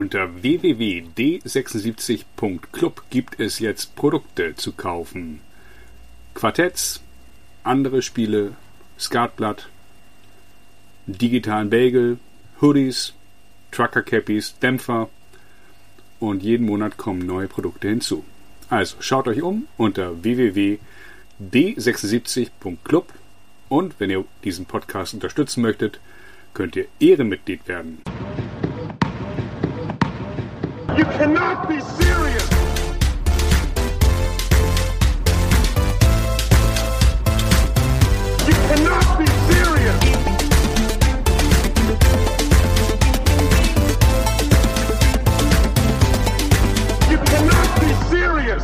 Unter www.d76.club gibt es jetzt Produkte zu kaufen. Quartetts, andere Spiele, Skatblatt, digitalen Bagel, Hoodies, Trucker-Cappies, Dämpfer und jeden Monat kommen neue Produkte hinzu. Also schaut euch um unter www.d76.club und wenn ihr diesen Podcast unterstützen möchtet, könnt ihr Ehrenmitglied werden. You cannot be serious! You cannot be serious! You cannot be serious!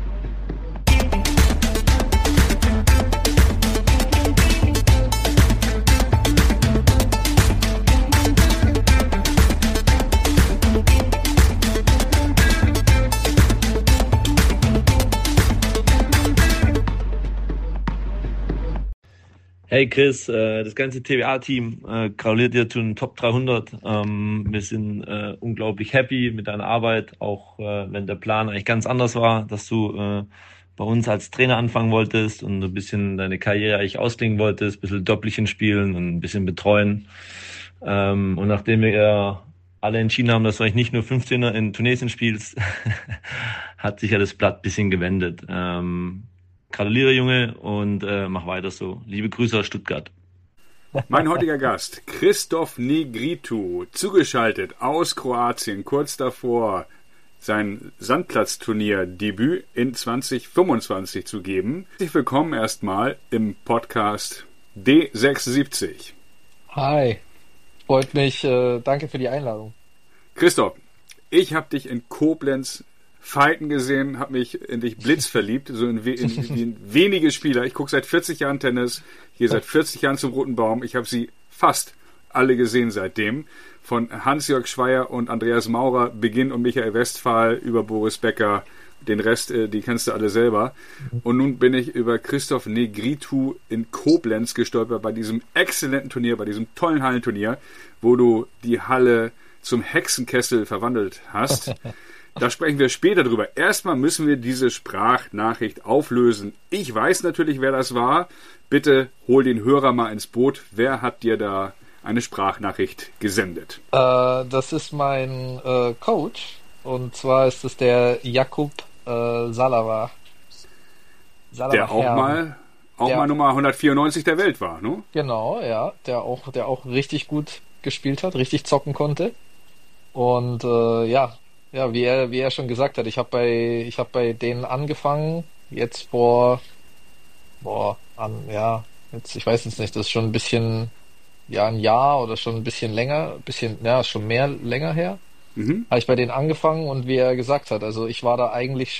Hey Chris, das ganze TWA-Team gratuliert dir zu den Top 300. Wir sind unglaublich happy mit deiner Arbeit, auch wenn der Plan eigentlich ganz anders war, dass du bei uns als Trainer anfangen wolltest und ein bisschen deine Karriere eigentlich ausklingen wolltest, ein bisschen Doppelchen spielen und ein bisschen betreuen. Und nachdem wir alle entschieden haben, dass du eigentlich nicht nur 15er in Tunesien spielst, hat sich ja das Blatt ein bisschen gewendet. Gratuliere, Junge, und mach weiter so. Liebe Grüße aus Stuttgart. Mein heutiger Gast, Christoph Negritu, zugeschaltet aus Kroatien, kurz davor sein Sandplatzturnier-Debüt in 2025 zu geben. Herzlich willkommen erstmal im Podcast D76. Hi, freut mich. Danke für die Einladung. Christoph, ich habe dich in Koblenz fighten gesehen, habe mich in dich blitzverliebt, so in wenige Spieler. Ich gucke seit 40 Jahren Tennis, gehe seit 40 Jahren zum Roten Baum. Ich habe sie fast alle gesehen seitdem. Von Hans-Jörg Schweier und Andreas Maurer, Beginn und Michael Westphal über Boris Becker. Den Rest, die kennst du alle selber. Und nun bin ich über Christoph Negritu in Koblenz gestolpert bei diesem exzellenten Turnier, bei diesem tollen Hallenturnier, wo du die Halle zum Hexenkessel verwandelt hast. Da sprechen wir später drüber. Erstmal müssen wir diese Sprachnachricht auflösen. Ich weiß natürlich, wer das war. Bitte hol den Hörer mal ins Boot. Wer hat dir da eine Sprachnachricht gesendet? Das ist mein Coach. Und zwar ist es der Jakub Salava. Der auch mal Nummer 194 der Welt war, ne? Genau, ja. Der auch richtig gut gespielt hat, richtig zocken konnte. Und ja, wie er schon gesagt hat, ich habe bei denen angefangen, jetzt ich weiß jetzt nicht, das ist schon ein bisschen, ein Jahr oder schon ein bisschen länger, schon länger her, habe ich bei denen angefangen und wie er gesagt hat, also ich war da eigentlich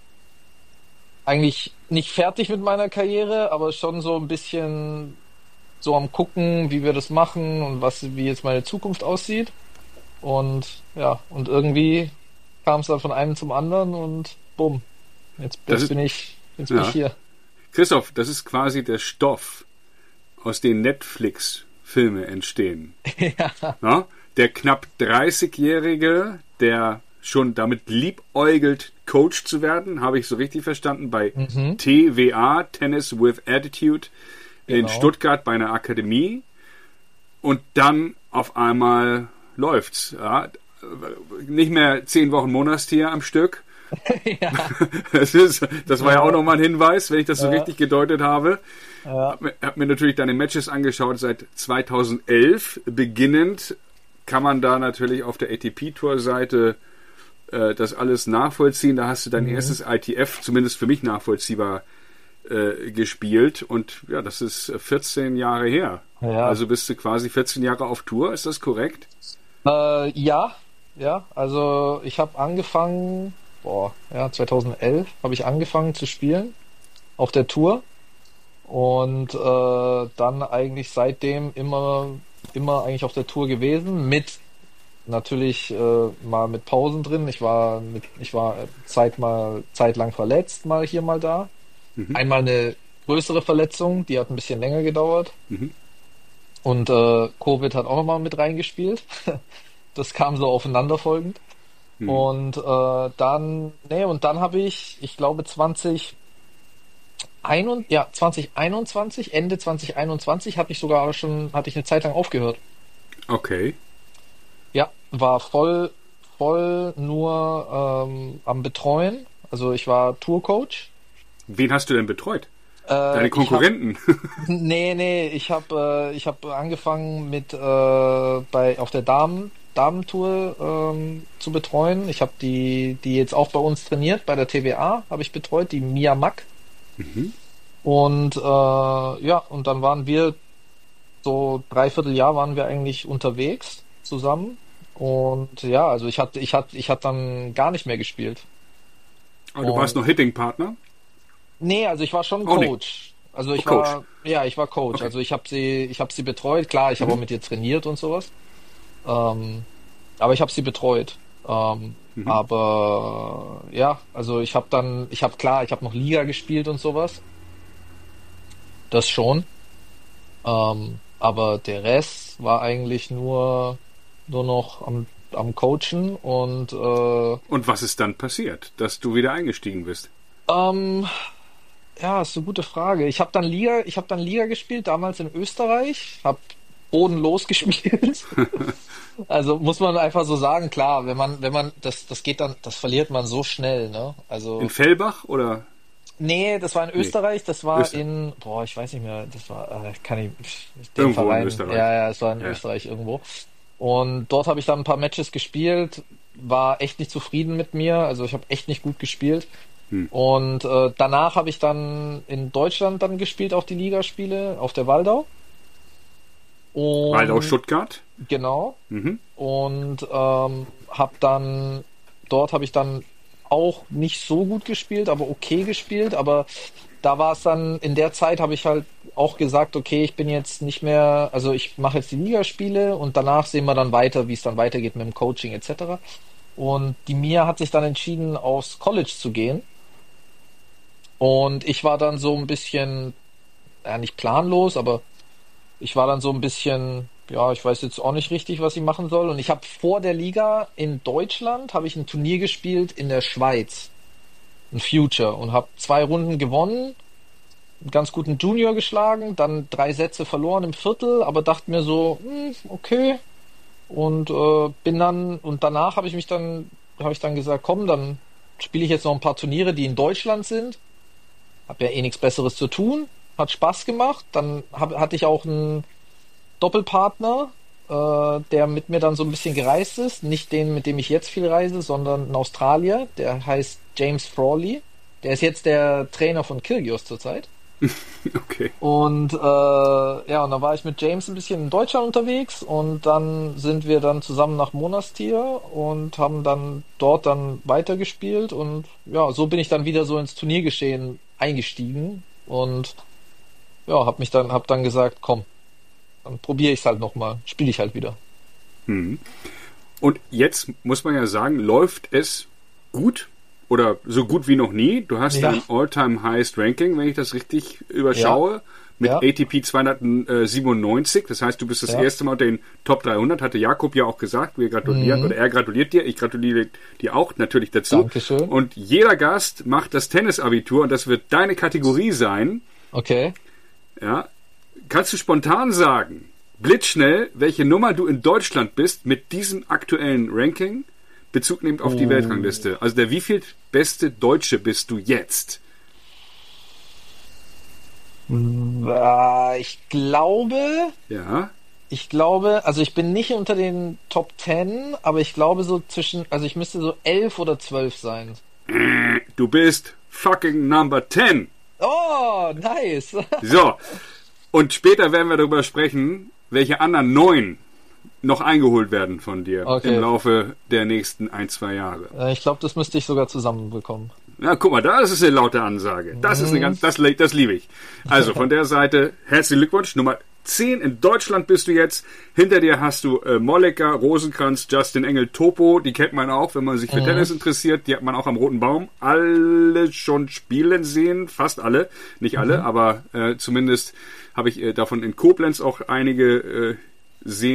nicht fertig mit meiner Karriere, aber schon so ein bisschen so am gucken, wie wir das machen und wie jetzt meine Zukunft aussieht. Und irgendwie kam es dann von einem zum anderen und bumm, jetzt bin ich hier. Christoph, das ist quasi der Stoff, aus dem Netflix-Filme entstehen. Ja. Na? Der knapp 30-Jährige, der schon damit liebäugelt, Coach zu werden, habe ich so richtig verstanden, bei TWA, Tennis with Attitude, in Stuttgart bei einer Akademie. Und dann auf einmal läuft's. Ja. Nicht mehr 10 Wochen Monatstier am Stück. Ja. Das war ja auch nochmal ein Hinweis, wenn ich das so richtig gedeutet habe. Ja. Hab mir natürlich deine Matches angeschaut seit 2011. Beginnend kann man da natürlich auf der ATP-Tour-Seite das alles nachvollziehen. Da hast du dein erstes ITF, zumindest für mich nachvollziehbar, gespielt. Und ja, das ist 14 Jahre her. Ja. Also bist du quasi 14 Jahre auf Tour, ist das korrekt? Ja, also ich habe angefangen, 2011 habe ich angefangen zu spielen auf der Tour und dann eigentlich seitdem immer eigentlich auf der Tour gewesen, mit natürlich mal mit Pausen drin. Ich war zeitlang verletzt, mal hier, mal da. Einmal eine größere Verletzung, die hat ein bisschen länger gedauert. Und Covid hat auch nochmal mit reingespielt. Das kam so aufeinanderfolgend. Und dann habe ich glaube 2021, Ende 2021 hatte ich eine Zeit lang aufgehört. Okay. Ja, war voll nur am Betreuen. Also ich war Tourcoach. Wen hast du denn betreut? Deine Konkurrenten? Ich hab angefangen mit auf der Damentour zu betreuen. Ich habe die jetzt auch bei uns trainiert, bei der TWA habe ich betreut, die Mia Mack. Und und dann waren wir so 3/4 Jahr waren wir eigentlich unterwegs zusammen. Und ja, also ich hatte dann gar nicht mehr gespielt. Aber du warst noch Hitting-Partner? Nee, also ich war schon Auch Coach. nicht. Also ich Coach. war Coach. Okay. Also ich habe sie betreut. Klar, ich habe auch mit ihr trainiert und sowas. Aber ich habe sie betreut. Aber ja, also ich habe noch Liga gespielt und sowas. Das schon. Aber der Rest war eigentlich nur noch am Coachen und Und was ist dann passiert, dass du wieder eingestiegen bist? ja, ist eine gute Frage. Ich habe dann Liga gespielt, damals in Österreich, habe bodenlos gespielt. Also muss man einfach so sagen, klar, wenn man das geht dann, das verliert man so schnell, ne? Also In Fellbach oder? nee, das war in Österreich, das war Österreich. ich weiß nicht mehr, das war den Irgendwo in Verein. Österreich. Ja, es war in Ja. Österreich irgendwo. Und dort habe ich dann ein paar Matches gespielt, war echt nicht zufrieden mit mir, also ich habe echt nicht gut gespielt. Und danach habe ich dann in Deutschland dann gespielt, auch die Ligaspiele auf der Waldau. Und Waldau Stuttgart? genau. Mhm. Und dort habe ich dann auch nicht so gut gespielt, aber okay gespielt. Aber da war es dann, in der Zeit habe ich halt auch gesagt, okay, ich bin jetzt nicht mehr, also ich mache jetzt die Ligaspiele und danach sehen wir dann weiter, wie es dann weitergeht mit dem Coaching etc. Und die Mia hat sich dann entschieden, aufs College zu gehen. Und ich war dann so ein bisschen, ja, nicht planlos, aber ich war dann so ein bisschen, ja, ich weiß jetzt auch nicht richtig, was ich machen soll. Und ich habe vor der Liga in Deutschland, habe ich ein Turnier gespielt in der Schweiz, ein Future, und habe 2 Runden gewonnen, einen ganz guten Junior geschlagen, dann 3 Sätze verloren im Viertel, aber dachte mir so, okay. Und danach habe ich dann gesagt, komm, dann spiele ich jetzt noch ein paar Turniere, die in Deutschland sind. Hab ja eh nichts Besseres zu tun. Hat Spaß gemacht. Dann hatte ich auch einen Doppelpartner, der mit mir dann so ein bisschen gereist ist. Nicht den, mit dem ich jetzt viel reise, sondern ein Australier. Der heißt James Frawley. Der ist jetzt der Trainer von Kyrgios zurzeit. Okay. Und und dann war ich mit James ein bisschen in Deutschland unterwegs und dann sind wir dann zusammen nach Monastir und haben dann dort dann weitergespielt und ja, so bin ich dann wieder so ins Turniergeschehen eingestiegen und ja, hab dann gesagt, komm, dann probiere ich es halt nochmal, spiele ich halt wieder. Und jetzt muss man ja sagen, läuft es gut oder so gut wie noch nie. Du hast Ja. ein All-Time-Highest Ranking, wenn ich das richtig überschaue, mit Ja. ATP 297. Das heißt, du bist das Ja. erste Mal unter den Top 300, hatte Jakob ja auch gesagt. Wir gratulieren, oder er gratuliert dir. Ich gratuliere dir auch natürlich dazu. Dankeschön. Und jeder Gast macht das Tennisabitur und das wird deine Kategorie sein. Okay. Ja. Kannst du spontan sagen, blitzschnell, welche Nummer du in Deutschland bist mit diesem aktuellen Ranking, Bezug nehmend auf die Weltrangliste? Also der wieviel beste Deutsche bist du jetzt? Ich glaube, Ja. also ich bin nicht unter den Top 10, aber ich glaube so also ich müsste so 11 oder 12 sein. Du bist fucking Number 10. Oh, nice. So. Und später werden wir darüber sprechen, welche anderen 9 noch eingeholt werden von dir Okay. im Laufe der nächsten 1-2 Jahre. Ich glaube, das müsste ich sogar zusammenbekommen. Na, guck mal, das ist eine laute Ansage. Das ist eine das liebe ich. Also von der Seite, herzlichen Glückwunsch. Nummer 10 in Deutschland bist du jetzt. Hinter dir hast du Molleker, Rosenkranz, Justin Engel, Topo. Die kennt man auch, wenn man sich für Tennis interessiert. Die hat man auch am Roten Baum. Alle schon spielen sehen. Fast alle. Nicht alle, aber zumindest habe ich davon in Koblenz auch einige sehen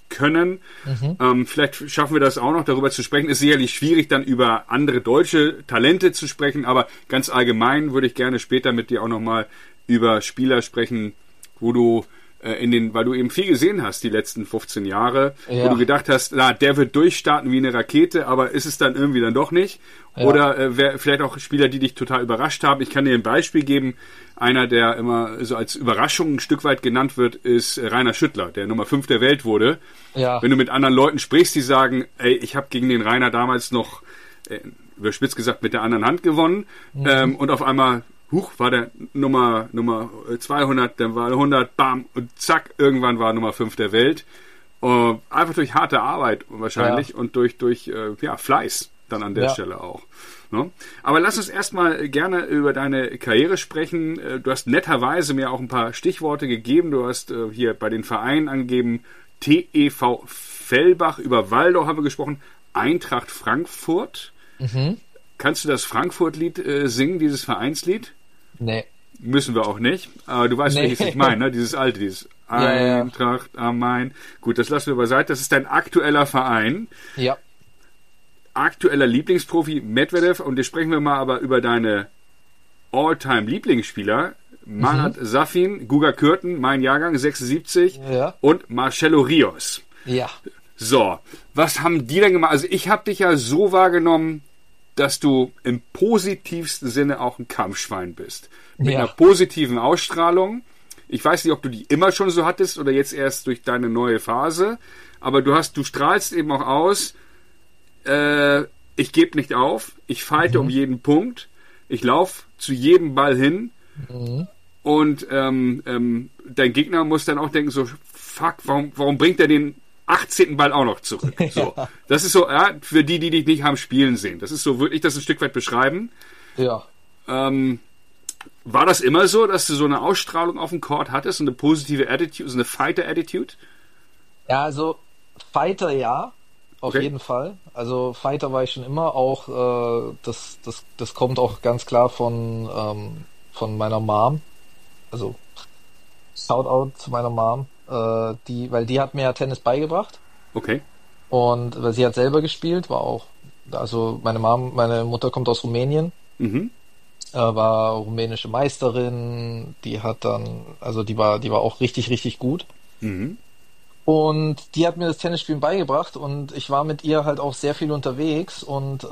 können. Vielleicht schaffen wir das auch noch, darüber zu sprechen. Ist sicherlich schwierig, dann über andere deutsche Talente zu sprechen, aber ganz allgemein würde ich gerne später mit dir auch nochmal über Spieler sprechen, wo du weil du eben viel gesehen hast die letzten 15 Jahre, wo du gedacht hast, der wird durchstarten wie eine Rakete, aber ist es dann irgendwie dann doch nicht? Ja. Oder vielleicht auch Spieler, die dich total überrascht haben. Ich kann dir ein Beispiel geben. Einer, der immer so als Überraschung ein Stück weit genannt wird, ist Rainer Schüttler, der Nummer 5 der Welt wurde. Ja. Wenn du mit anderen Leuten sprichst, die sagen, ey, ich habe gegen den Rainer damals noch, überspitzt gesagt, mit der anderen Hand gewonnen, und auf einmal war der Nummer 200, dann war 100, bam, und zack, irgendwann war Nummer 5 der Welt. Einfach durch harte Arbeit wahrscheinlich und durch Fleiß dann an der Stelle auch. Ne? Aber lass uns erstmal gerne über deine Karriere sprechen. Du hast netterweise mir auch ein paar Stichworte gegeben. Du hast hier bei den Vereinen angegeben, TEV Fellbach, über Waldau haben wir gesprochen, Eintracht Frankfurt. Kannst du das Frankfurt-Lied singen, dieses Vereinslied? Nee. Müssen wir auch nicht. Aber du weißt, welches ich meine, ne? Dieses alte, dieses Eintracht am Main. Gut, das lassen wir beiseite. Das ist dein aktueller Verein. Ja. Aktueller Lieblingsprofi Medvedev. Und jetzt sprechen wir mal aber über deine All-Time-Lieblingsspieler. Marat Safin, Guga Kürten, mein Jahrgang, 76. Ja. Und Marcelo Rios. Ja. So, was haben die denn gemacht? Also ich habe dich ja so wahrgenommen, dass du im positivsten Sinne auch ein Kampfschwein bist. Mit einer positiven Ausstrahlung. Ich weiß nicht, ob du die immer schon so hattest oder jetzt erst durch deine neue Phase. Aber du strahlst eben auch aus, ich gebe nicht auf, ich fighte um jeden Punkt, ich laufe zu jedem Ball hin und dein Gegner muss dann auch denken so, fuck, warum bringt er den 18. Ball auch noch zurück. So. Das ist so, für die dich nicht haben spielen sehen. Das ist so, würde ich das ein Stück weit beschreiben. Ja. War das immer so, dass du so eine Ausstrahlung auf dem Court hattest, so eine positive Attitude, so eine Fighter-Attitude? Ja, also Fighter auf jeden Fall. Also Fighter war ich schon immer, auch das kommt auch ganz klar von meiner Mom. Also Shoutout zu meiner Mom. Weil die hat mir ja Tennis beigebracht. Okay. Und weil sie hat selber gespielt, also meine Mutter kommt aus Rumänien, war rumänische Meisterin, die war auch richtig, richtig gut. Und die hat mir das Tennisspielen beigebracht und ich war mit ihr halt auch sehr viel unterwegs und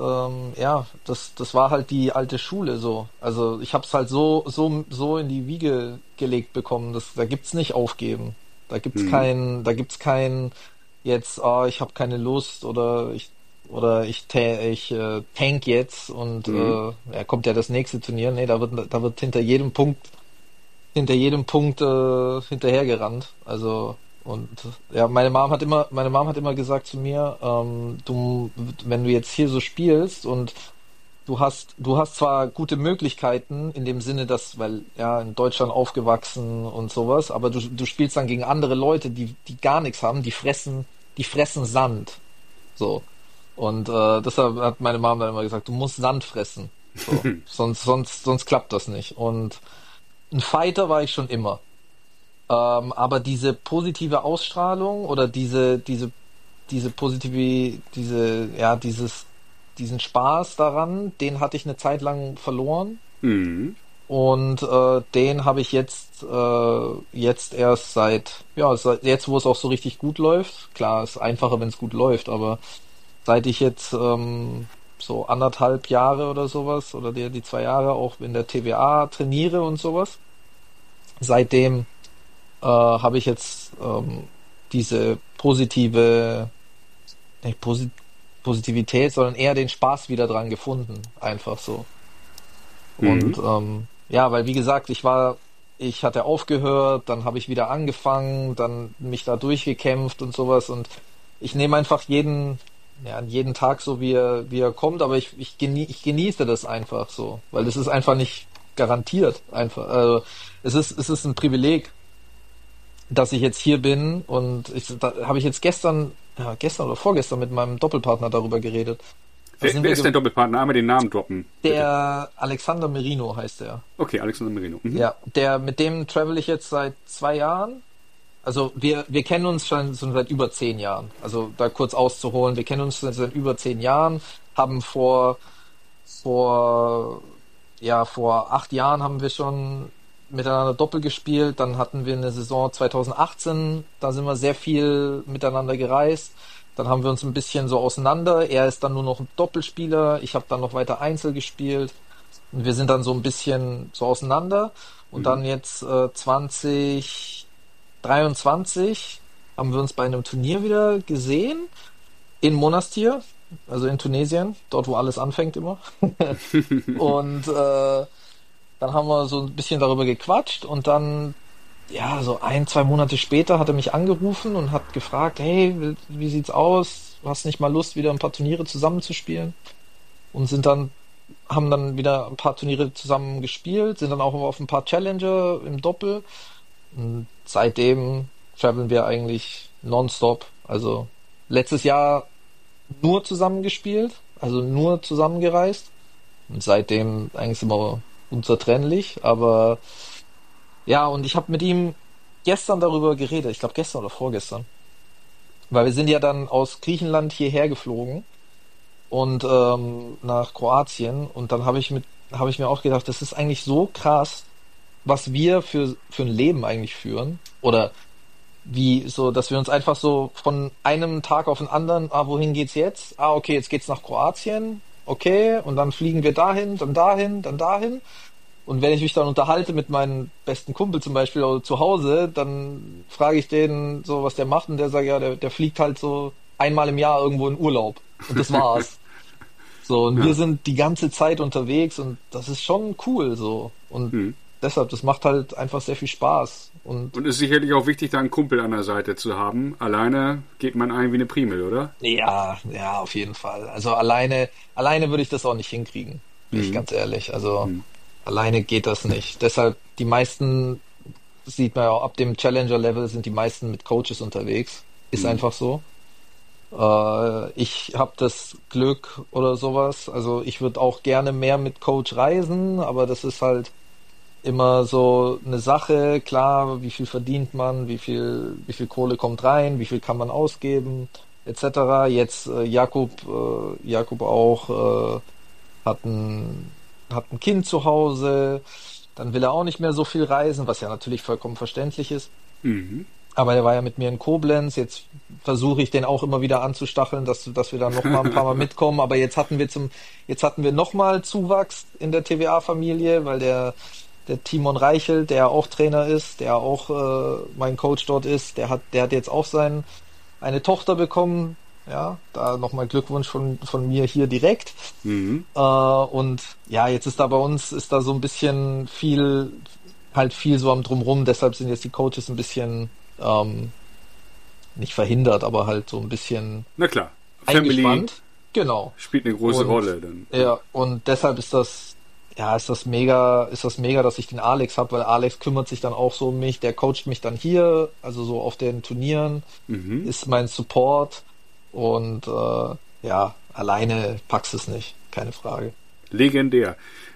das war halt die alte Schule so. Also ich habe es halt so in die Wiege gelegt bekommen, da gibt's nicht aufgeben. Da gibt's kein jetzt, ich habe keine Lust oder ich tank jetzt und kommt ja das nächste Turnier. Nee, da wird hinter jedem Punkt hinterhergerannt. Also und meine Mom hat immer gesagt zu mir, wenn du jetzt hier so spielst und du hast zwar gute Möglichkeiten in dem Sinne, dass, weil in Deutschland aufgewachsen und sowas, aber du spielst dann gegen andere Leute, die gar nichts haben, die fressen Sand. So. Und deshalb hat meine Mom dann immer gesagt, du musst Sand fressen. So. sonst klappt das nicht. Und ein Fighter war ich schon immer. Aber diese positive Ausstrahlung oder diesen Spaß daran, den hatte ich eine Zeit lang verloren. Und den habe ich jetzt erst seit jetzt, wo es auch so richtig gut läuft. Klar, ist einfacher, wenn es gut läuft, aber seit ich jetzt so 1,5 Jahre oder sowas oder die 2 Jahre auch in der TWA trainiere und sowas, seitdem habe ich jetzt diese Positivität, sondern eher den Spaß wieder dran gefunden, einfach so. Und weil wie gesagt, ich hatte aufgehört, dann habe ich wieder angefangen, dann mich da durchgekämpft und sowas und ich nehme einfach jeden Tag so wie er kommt, aber ich genieße das einfach so, weil es ist einfach nicht garantiert einfach. Also es ist ein Privileg, dass ich jetzt hier bin und da habe ich jetzt gestern oder vorgestern mit meinem Doppelpartner darüber geredet. Wer ist dein Doppelpartner? Einmal den Namen droppen. Der Alexander Merino heißt er. Okay, Alexander Merino. Ja, mit dem travel ich jetzt seit 2 Jahren Also wir kennen uns schon seit über 10 Jahren. Also da kurz auszuholen, wir kennen uns seit über 10 Jahren, haben vor 8 Jahren haben wir schon miteinander Doppel gespielt. Dann hatten wir eine Saison 2018, da sind wir sehr viel miteinander gereist. Dann haben wir uns ein bisschen so auseinander. Er ist dann nur noch ein Doppelspieler, ich habe dann noch weiter Einzel gespielt. Und wir sind dann so ein bisschen so auseinander. Und dann jetzt 2023 haben wir uns bei einem Turnier wieder gesehen in Monastir, also in Tunesien, dort wo alles anfängt immer. Und dann haben wir so ein bisschen darüber gequatscht und dann, ja, so 1-2 Monate später hat er mich angerufen und hat gefragt, hey, wie sieht's aus? Du hast nicht mal Lust, wieder ein paar Turniere zusammenzuspielen? Und haben dann wieder ein paar Turniere zusammen gespielt, sind dann auch auf ein paar Challenger im Doppel. Und seitdem traveln wir eigentlich nonstop. Also letztes Jahr nur zusammen gespielt, also nur zusammengereist. Und seitdem eigentlich sind wir unzertrennlich. Aber ja, und ich habe mit ihm gestern darüber geredet. Ich glaube gestern oder vorgestern. Weil wir sind ja dann aus Griechenland hierher geflogen und nach Kroatien. Und dann habe ich mir auch gedacht, das ist eigentlich so krass, was wir für ein Leben eigentlich führen. Oder wie so, dass wir uns einfach so von einem Tag auf den anderen, wohin geht's jetzt? Okay, jetzt geht's nach Kroatien. Okay, und dann fliegen wir dahin, dann dahin, dann dahin. Und wenn ich mich dann unterhalte mit meinem besten Kumpel zum Beispiel oder zu Hause, dann frage ich den so, was der macht, und der sagt, ja, der fliegt halt so einmal im Jahr irgendwo in Urlaub. Und das war's. So, und wir sind die ganze Zeit unterwegs und das ist schon cool so. Und deshalb, das macht halt einfach sehr viel Spaß. Und ist sicherlich auch wichtig, da einen Kumpel an der Seite zu haben. Alleine geht man ein wie eine Primel, oder? Ja, auf jeden Fall. Also alleine würde ich das auch nicht hinkriegen. Bin ich ganz ehrlich. Also alleine geht das nicht. Deshalb, die meisten, sieht man ja auch, ab dem Challenger-Level sind die meisten mit Coaches unterwegs. Ist einfach so. Ich habe das Glück oder sowas. Also ich würde auch gerne mehr mit Coach reisen, aber das ist halt immer so eine Sache. Klar, wie viel verdient man, wie viel Kohle kommt rein, wie viel kann man ausgeben, etc. Jetzt Jakub auch hat ein Kind zu Hause, dann will er auch nicht mehr so viel reisen, was ja natürlich vollkommen verständlich ist. Aber er war ja mit mir in Koblenz, jetzt versuche ich den auch immer wieder anzustacheln, dass wir da noch mal ein paar Mal mitkommen, aber jetzt hatten wir noch mal Zuwachs in der TVA-Familie, weil der Timon Reichelt, der auch Trainer ist, der auch mein Coach dort ist, der hat jetzt auch eine Tochter bekommen. Ja, da nochmal Glückwunsch von mir hier direkt. Und ja, jetzt ist da bei uns, so ein bisschen viel so am Drumrum, deshalb sind jetzt die Coaches ein bisschen nicht verhindert, aber halt so ein bisschen na klar, eingespannt. Genau. Spielt eine große Rolle dann. Ja, und deshalb ist das mega, dass ich den Alex habe, weil Alex kümmert sich dann auch so um mich, der coacht mich dann hier, also so auf den Turnieren, ist mein Support und alleine packst es nicht, keine Frage. Legendär.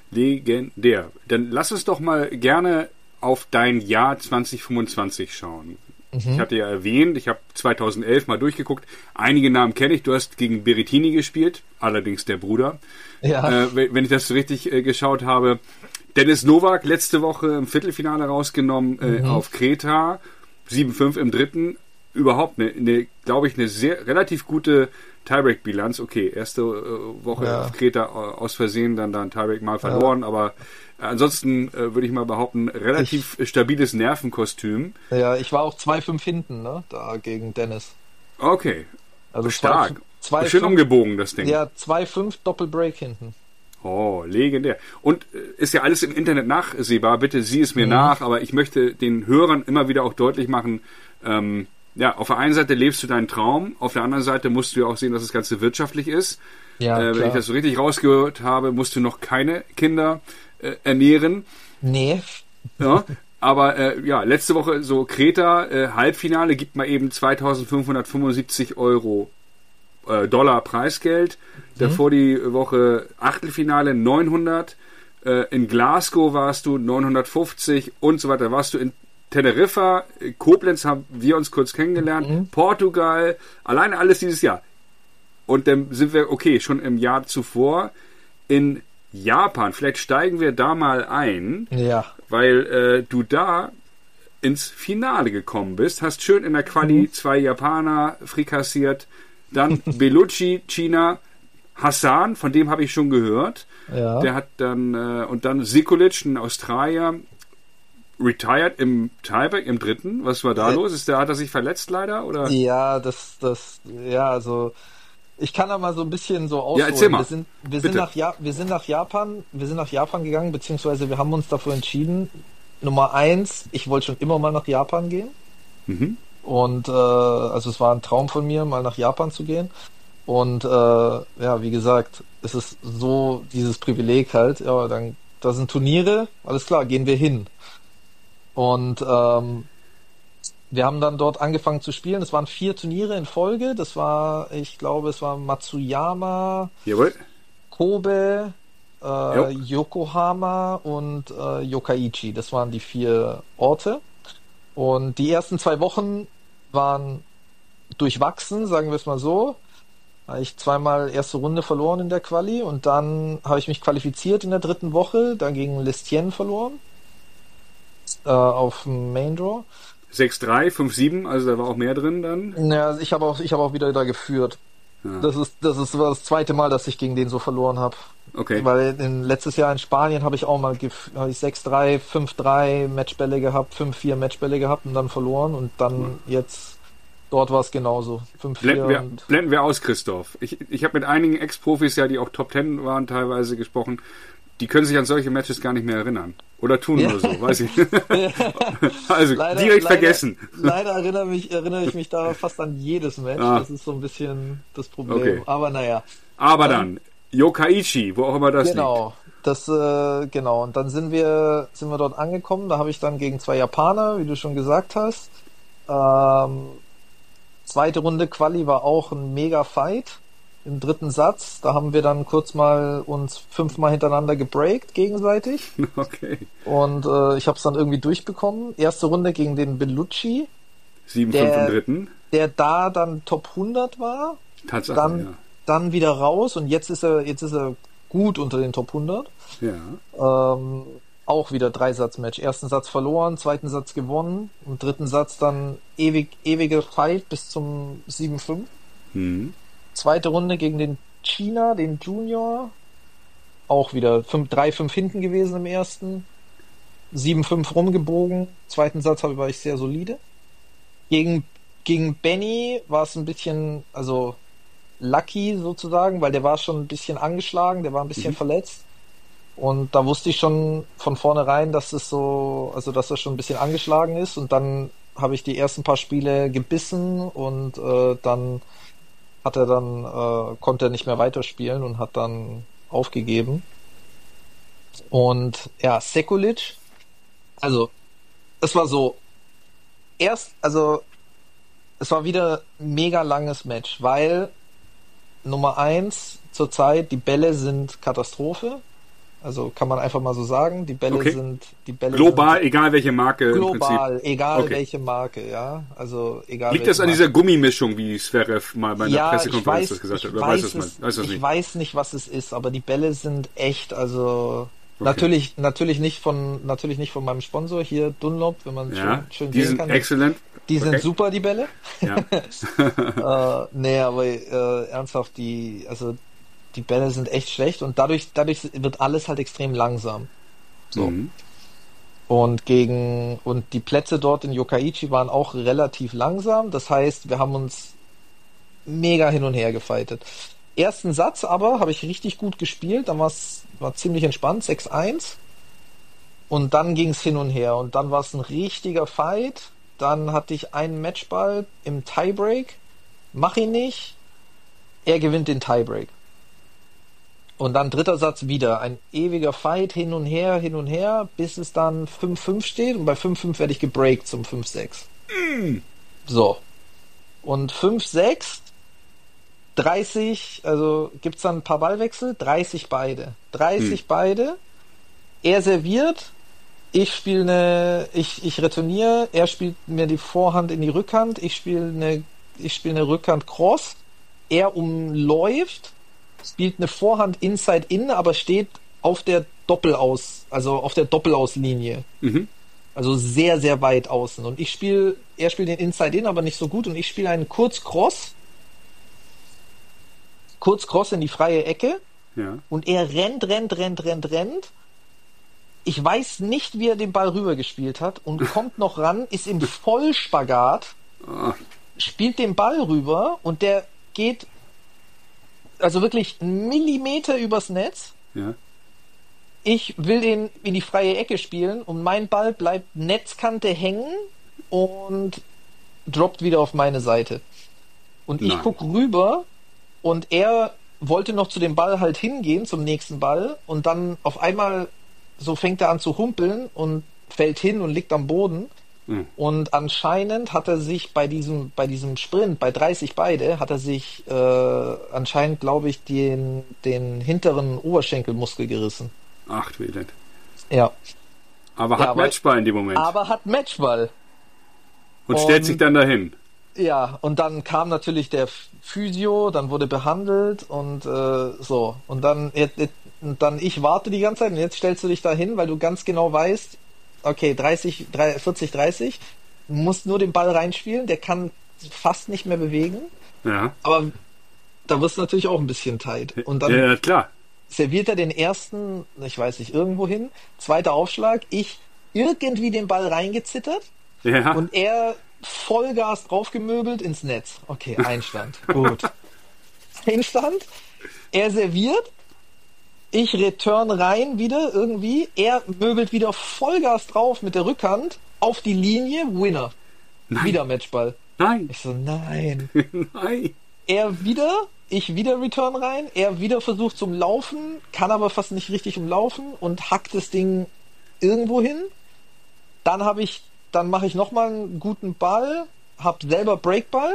Dann lass uns doch mal gerne auf dein Jahr 2025 schauen. Ich hatte ja erwähnt, ich habe 2011 mal durchgeguckt. Einige Namen kenne ich. Du hast gegen Berrettini gespielt, allerdings der Bruder. Ja. Wenn ich das so richtig geschaut habe. Dennis Novak letzte Woche im Viertelfinale rausgenommen auf Kreta. 7-5 im dritten. Überhaupt glaube ich, eine sehr relativ gute Tiebreak-Bilanz. Okay, erste Woche auf Kreta aus Versehen, dann Tiebreak mal verloren, aber ansonsten würde ich mal behaupten, relativ stabiles Nervenkostüm. Ja, ich war auch 2-5 hinten, ne, da gegen Dennis. Okay, also stark. Schön umgebogen, das Ding. Ja, 2-5 Doppelbreak hinten. Oh, legendär. Und ist ja alles im Internet nachsehbar. Bitte sieh es mir nach, aber ich möchte den Hörern immer wieder auch deutlich machen, auf der einen Seite lebst du deinen Traum, auf der anderen Seite musst du ja auch sehen, dass das Ganze wirtschaftlich ist. Ja, wenn ich das so richtig rausgehört habe, musst du noch keine Kinder ernähren. Nee. Ja, aber letzte Woche so Kreta, Halbfinale, gibt mal eben 2.575 Dollar Preisgeld. Davor die Woche Achtelfinale 900. In Glasgow warst du 950 und so weiter. Warst du in Teneriffa, Koblenz haben wir uns kurz kennengelernt, Portugal, alleine alles dieses Jahr. Und dann sind wir, okay, schon im Jahr zuvor in Japan. Vielleicht steigen wir da mal ein, weil du da ins Finale gekommen bist, hast schön in der Quali 2 Japaner frikassiert, dann Bellucci, China, Hassan, von dem habe ich schon gehört, der hat dann, und dann Sikulic, ein Australier, retired im Tiebreak, im dritten. Was war da los? Hat er sich verletzt leider? Oder? Ja, also ich kann da mal so ein bisschen so ausholen. Ja, erzähl mal. Wir sind nach Japan gegangen, beziehungsweise wir haben uns dafür entschieden, Nummer 1, ich wollte schon immer mal nach Japan gehen. Und also es war ein Traum von mir, mal nach Japan zu gehen. Und wie gesagt, es ist so dieses Privileg halt, dann da sind Turniere, alles klar, gehen wir hin. Und wir haben dann dort angefangen zu spielen. Es waren 4 Turniere in Folge. Das war, ich glaube, es war Matsuyama, Kobe, Yokohama und Yokkaichi. Das waren die 4 Orte. Und die ersten 2 Wochen waren durchwachsen, sagen wir es mal so. Da habe ich zweimal erste Runde verloren in der Quali und dann habe ich mich qualifiziert in der 3. Woche, dann gegen Lestienne verloren. Auf dem Main Draw. 6-3, 5-7, also da war auch mehr drin dann. Ja, ich habe auch wieder da geführt. Ja. Das war das 2. Mal, dass ich gegen den so verloren habe. Okay. Weil letztes Jahr in Spanien habe ich auch mal 6-3, 5-3 Matchbälle gehabt, 5-4 Matchbälle gehabt und dann verloren und dann jetzt dort war es genauso. 5-4 blenden wir aus, Christoph. Ich habe mit einigen Ex-Profis die auch Top 10 waren, teilweise gesprochen. Die können sich an solche Matches gar nicht mehr erinnern. Oder tun nur so, weiß ich. Also direkt vergessen. Leider erinnere ich mich da fast an jedes Match. Das ist so ein bisschen das Problem. Okay. Aber naja. Aber dann, Yokkaichi, wo auch immer das liegt. Genau. Und dann sind wir dort angekommen. Da habe ich dann gegen 2 Japaner, wie du schon gesagt hast. 2. Runde Quali war auch ein mega Fight. Im 3. Satz, da haben wir dann kurz mal uns 5-mal hintereinander gebreakt gegenseitig. Okay. Und ich habe es dann irgendwie durchbekommen. Erste Runde gegen den Bellucci. 7-5 im 3. Der da dann Top 100 war. Tatsache, dann wieder raus und jetzt ist er gut unter den Top 100. Ja. Auch wieder 3-Satz-Match. Ersten Satz verloren, 2. Satz gewonnen. Im 3. Satz dann ewige Fight bis zum 7-5. 2. Runde gegen den China, den Junior. Auch wieder 3-5 hinten gewesen im ersten. 7-5 rumgebogen. 2. Satz war ich sehr solide. Gegen Benny war es ein bisschen, also lucky sozusagen, weil der war schon ein bisschen angeschlagen, der war ein bisschen verletzt. Und da wusste ich schon von vornherein, dass er schon ein bisschen angeschlagen ist. Und dann habe ich die ersten paar Spiele gebissen und dann konnte er nicht mehr weiterspielen und hat dann aufgegeben. Und ja, Sekulic, also es war so, es war wieder ein mega langes Match, weil Nummer 1 zurzeit, die Bälle sind Katastrophe. Also kann man einfach mal so sagen, die Bälle sind global, egal welche Marke. Global, egal welche Marke, ja. Also egal. Liegt das an dieser Gummimischung, wie Zverev mal bei einer Pressekonferenz das gesagt hat? Oder ich weiß nicht, was es ist, aber die Bälle sind echt, also natürlich nicht von meinem Sponsor hier Dunlop, wenn man schön sehen kann. Excellent. Die sind super, die Bälle. Ja. Nee, aber ernsthaft, die Bälle sind echt schlecht und dadurch wird alles halt extrem langsam. So. Und die Plätze dort in Yokkaichi waren auch relativ langsam. Das heißt, wir haben uns mega hin und her gefightet. Ersten Satz aber habe ich richtig gut gespielt. Dann war ziemlich entspannt, 6-1. Und dann ging es hin und her. Und dann war es ein richtiger Fight. Dann hatte ich einen Matchball im Tiebreak. Mach ihn nicht. Er gewinnt den Tiebreak. Und dann 3. Satz wieder. Ein ewiger Fight, hin und her, bis es dann 5-5 steht. Und bei 5-5 werde ich gebreakt zum 5-6. So. Und 5-6, 30, also gibt es dann ein paar Ballwechsel, 30 beide. 30 beide. Er serviert, Ich retourniere, er spielt mir die Vorhand in die Rückhand, ich spiele eine Rückhand Cross, er umläuft, spielt eine Vorhand Inside In, aber steht auf der Doppelauslinie. Mhm. Also sehr, sehr weit außen. Und er spielt den Inside In, aber nicht so gut, und ich spiele einen Kurz-Cross in die freie Ecke, Ja. und er rennt. Ich weiß nicht, wie er den Ball rübergespielt hat, und kommt noch ran, ist im Vollspagat, Ah, spielt den Ball rüber, und der geht also wirklich einen Millimeter übers Netz. ja. Ich will den in die freie Ecke spielen, und mein Ball bleibt Netzkante hängen und droppt wieder auf meine Seite. Und ich Nein. gucke rüber, und er wollte noch zu dem Ball halt hingehen, zum nächsten Ball, und dann auf einmal so fängt er an zu humpeln und fällt hin und liegt am Boden. Mhm. Und anscheinend hat er sich bei diesem Sprint, bei 30 beide, hat er sich anscheinend, glaube ich, den hinteren Oberschenkelmuskel gerissen. Ach, wie denn. Ja. Aber Ja, hat Matchball in dem Moment. Aber hat Matchball. Und stellt sich dann dahin. Ja, und dann kam natürlich der Physio, dann wurde behandelt und so. Und dann ich warte die ganze Zeit, und jetzt stellst du dich da hin, weil du ganz genau weißt, okay, 40, 30, du musst nur den Ball reinspielen, der kann fast nicht mehr bewegen, Ja. aber da wirst du natürlich auch ein bisschen tight. Und dann Ja, klar. serviert er den ersten, ich weiß nicht, irgendwo hin, zweiter Aufschlag, ich irgendwie den Ball reingezittert, Ja. und er Vollgas draufgemöbelt ins Netz. Okay, Einstand. Gut. Einstand. Er serviert. Ich return rein wieder irgendwie. Er möbelt wieder Vollgas drauf mit der Rückhand auf die Linie. Winner. Nein. Wieder Matchball. Nein. Ich so, nein. Nein. Ich wieder Return rein. Er wieder versucht zum Laufen, kann aber fast nicht richtig umlaufen und hackt das Ding irgendwo hin. Dann mache ich nochmal einen guten Ball, hab selber Breakball.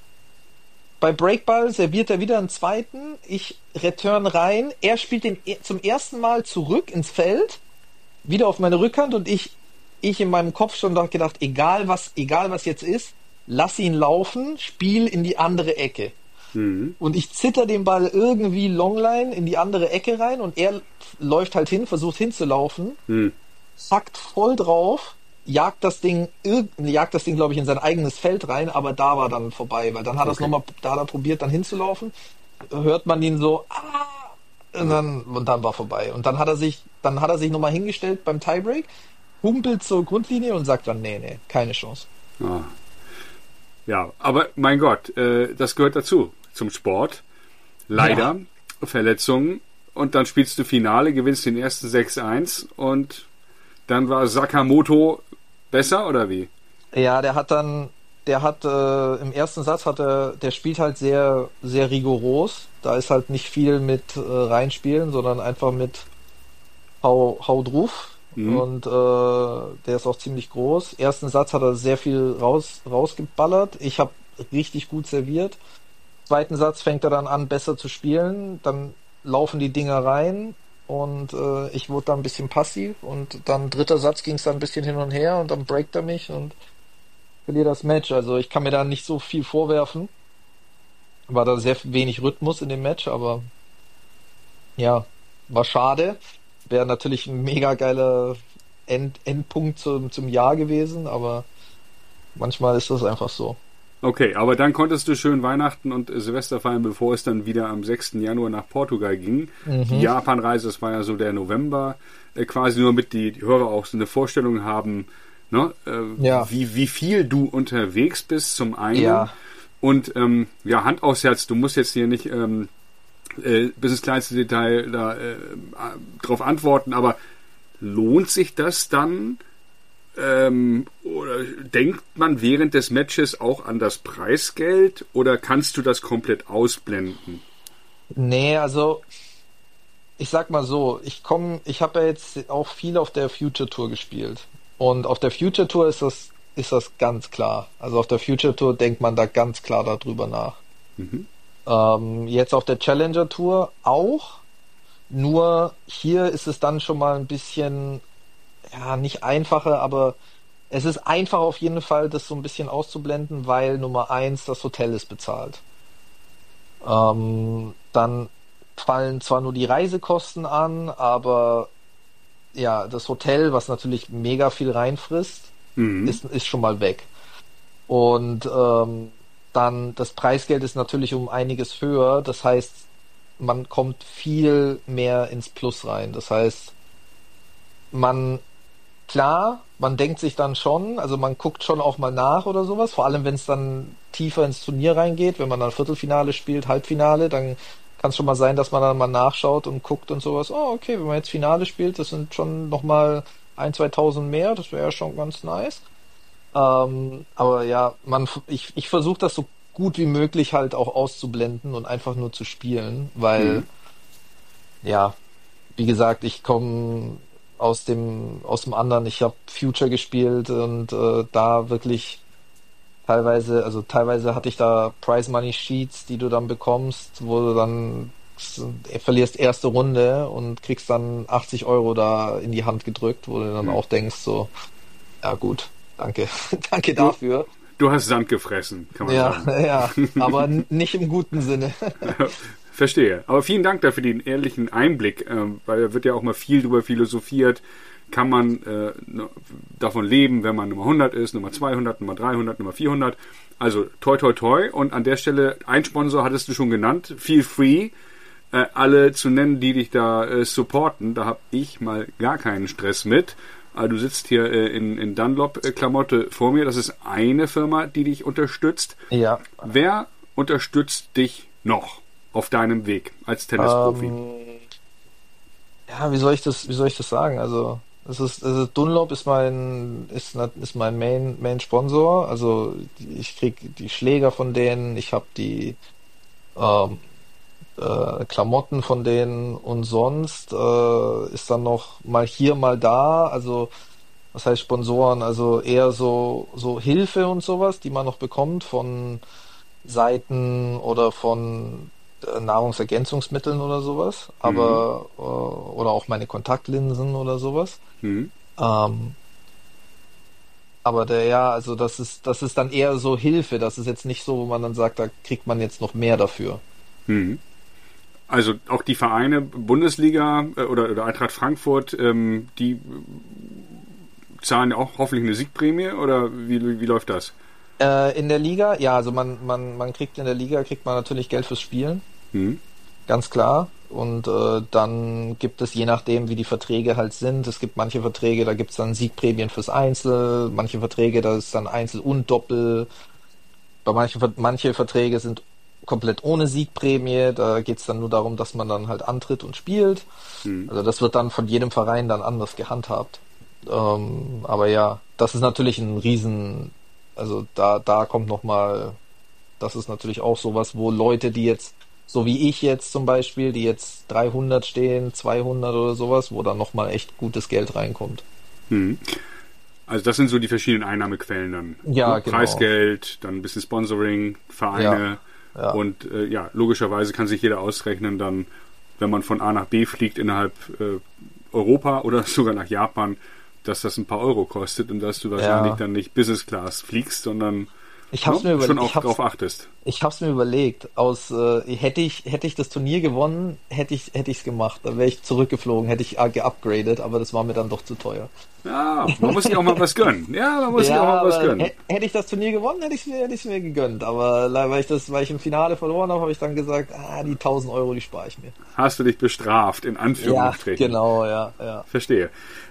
Bei Breakball serviert er wieder einen zweiten, ich return rein, er spielt den zum ersten Mal zurück ins Feld, wieder auf meine Rückhand, und ich in meinem Kopf schon gedacht, egal was jetzt ist, lass ihn laufen, spiel in die andere Ecke. Mhm. Und ich zitter den Ball irgendwie Longline in die andere Ecke rein, und er läuft halt hin, versucht hinzulaufen, Mhm. zackt voll drauf, jagt das Ding, glaube ich, in sein eigenes Feld rein, aber da war dann vorbei, weil dann hat er probiert, dann hinzulaufen, hört man ihn so, und dann war vorbei. Und dann hat er sich nochmal hingestellt beim Tiebreak, humpelt zur Grundlinie und sagt dann, nee, keine Chance. Ah. Ja, aber mein Gott, das gehört dazu, zum Sport. Leider, Verletzungen, und dann spielst du Finale, gewinnst den ersten 6-1, und dann war Sakamoto besser, oder wie? Ja, der hat im ersten Satz der spielt halt sehr, sehr rigoros. Da ist halt nicht viel mit reinspielen, sondern einfach mit hau drauf. Mhm. Und der ist auch ziemlich groß. Ersten Satz hat er sehr viel rausgeballert. Ich habe richtig gut serviert. Zweiten Satz fängt er dann an, besser zu spielen. Dann laufen die Dinger rein. Und ich wurde dann ein bisschen passiv, und dann dritter Satz ging es dann ein bisschen hin und her, und dann breakt er mich und verliert das Match. Also ich kann mir da nicht so viel vorwerfen. War da sehr wenig Rhythmus in dem Match, aber ja, war schade. Wäre natürlich ein mega geiler Endpunkt zum Jahr gewesen, aber manchmal ist das einfach so. Okay, aber dann konntest du schön Weihnachten und Silvester feiern, bevor es dann wieder am 6. Januar nach Portugal ging. Die Japanreise, das war ja so der November, quasi nur damit die Hörer auch so eine Vorstellung haben, ne, wie viel du unterwegs bist zum einen. Ja. Und Hand aufs Herz, du musst jetzt hier nicht bis ins kleinste Detail drauf antworten, aber lohnt sich das dann? Oder denkt man während des Matches auch an das Preisgeld, oder kannst du das komplett ausblenden? Nee, also ich sag mal so, ich habe ja jetzt auch viel auf der Future Tour gespielt, und auf der Future Tour ist das ganz klar. Also auf der Future Tour denkt man da ganz klar darüber nach. Jetzt auf der Challenger Tour auch, nur hier ist es dann schon mal ein bisschen ja, nicht einfacher, aber es ist einfach auf jeden Fall, das so ein bisschen auszublenden, weil Nummer eins, das Hotel ist bezahlt. Dann fallen zwar nur die Reisekosten an, aber ja, das Hotel, was natürlich mega viel reinfrisst, ist schon mal weg. Und dann das Preisgeld ist natürlich um einiges höher. Das heißt, man kommt viel mehr ins Plus rein. Das heißt, klar, man denkt sich dann schon, also man guckt schon auch mal nach oder sowas, vor allem wenn es dann tiefer ins Turnier reingeht, wenn man dann Viertelfinale spielt, Halbfinale, dann kann es schon mal sein, dass man dann mal nachschaut und guckt und sowas. Oh, okay, wenn man jetzt Finale spielt, das sind schon nochmal 1.000, 2.000 mehr, das wäre ja schon ganz nice. Aber ja, ich versuche das so gut wie möglich halt auch auszublenden und einfach nur zu spielen, weil, ja, wie gesagt, ich komme aus dem anderen, ich habe Future gespielt und da wirklich teilweise hatte ich da Prize Money Sheets, die du dann bekommst, wo du dann verlierst erste Runde und kriegst dann 80 Euro da in die Hand gedrückt, wo du dann auch denkst so, ja gut, danke, danke dafür. Du hast Sand gefressen, kann man sagen. Ja, aber nicht im guten Sinne. Verstehe. Aber vielen Dank dafür den ehrlichen Einblick, weil da wird ja auch mal viel drüber philosophiert. Kann man davon leben, wenn man Nummer 100 ist, Nummer 200, Nummer 300, Nummer 400. Also toi toi toi. Und an der Stelle, ein Sponsor hattest du schon genannt, Feel Free, alle zu nennen, die dich da supporten. Da habe ich mal gar keinen Stress mit. Du sitzt hier in Dunlop-Klamotte vor mir. Das ist eine Firma, die dich unterstützt. Ja. Wer unterstützt dich noch auf deinem Weg als Tennisprofi? Ja, wie soll ich das sagen? Also Dunlop ist mein Main Sponsor. Also ich krieg die Schläger von denen, ich habe die Klamotten von denen und sonst ist dann noch mal hier, mal da, also was heißt Sponsoren, also eher so Hilfe und sowas, die man noch bekommt von Seiten oder von Nahrungsergänzungsmitteln oder sowas, aber oder auch meine Kontaktlinsen oder sowas. Aber also das ist dann eher so Hilfe, das ist jetzt nicht so, wo man dann sagt, da kriegt man jetzt noch mehr dafür. Also auch die Vereine, Bundesliga oder Eintracht Frankfurt, die zahlen ja auch hoffentlich eine Siegprämie oder wie läuft das? In der Liga, ja, also man kriegt in der Liga natürlich Geld fürs Spielen. Ganz klar. Und dann gibt es, je nachdem, wie die Verträge halt sind, es gibt manche Verträge, da gibt es dann Siegprämien fürs Einzel, manche Verträge, da ist dann Einzel und Doppel. Manche Verträge sind komplett ohne Siegprämie, da geht es dann nur darum, dass man dann halt antritt und spielt. Also das wird dann von jedem Verein dann anders gehandhabt. Aber ja, das ist natürlich ein Riesen, also da kommt nochmal, das ist natürlich auch sowas, wo Leute, die jetzt, so wie ich jetzt zum Beispiel, die jetzt 300 stehen, 200 oder sowas, wo dann nochmal echt gutes Geld reinkommt. Also das sind so die verschiedenen Einnahmequellen dann. Ja, genau. Preisgeld, dann ein bisschen Sponsoring, Vereine. Ja. Und logischerweise kann sich jeder ausrechnen, dann, wenn man von A nach B fliegt innerhalb Europa oder sogar nach Japan, dass das ein paar Euro kostet und dass du wahrscheinlich dann nicht Business Class fliegst, sondern schon auch darauf achtest. Ich hab's mir überlegt. Hätte ich das Turnier gewonnen, hätte ich's gemacht. Da wäre ich zurückgeflogen, hätte ich geupgradet, aber das war mir dann doch zu teuer. Ja, man muss sich auch mal was gönnen. Hätte ich das Turnier gewonnen, hätte ich's mir gegönnt. Aber weil ich im Finale verloren habe ich dann gesagt, die 1.000 Euro, die spare ich mir. Hast du dich bestraft, in Anführungsstrichen. Ja, genau, ja. Verstehe.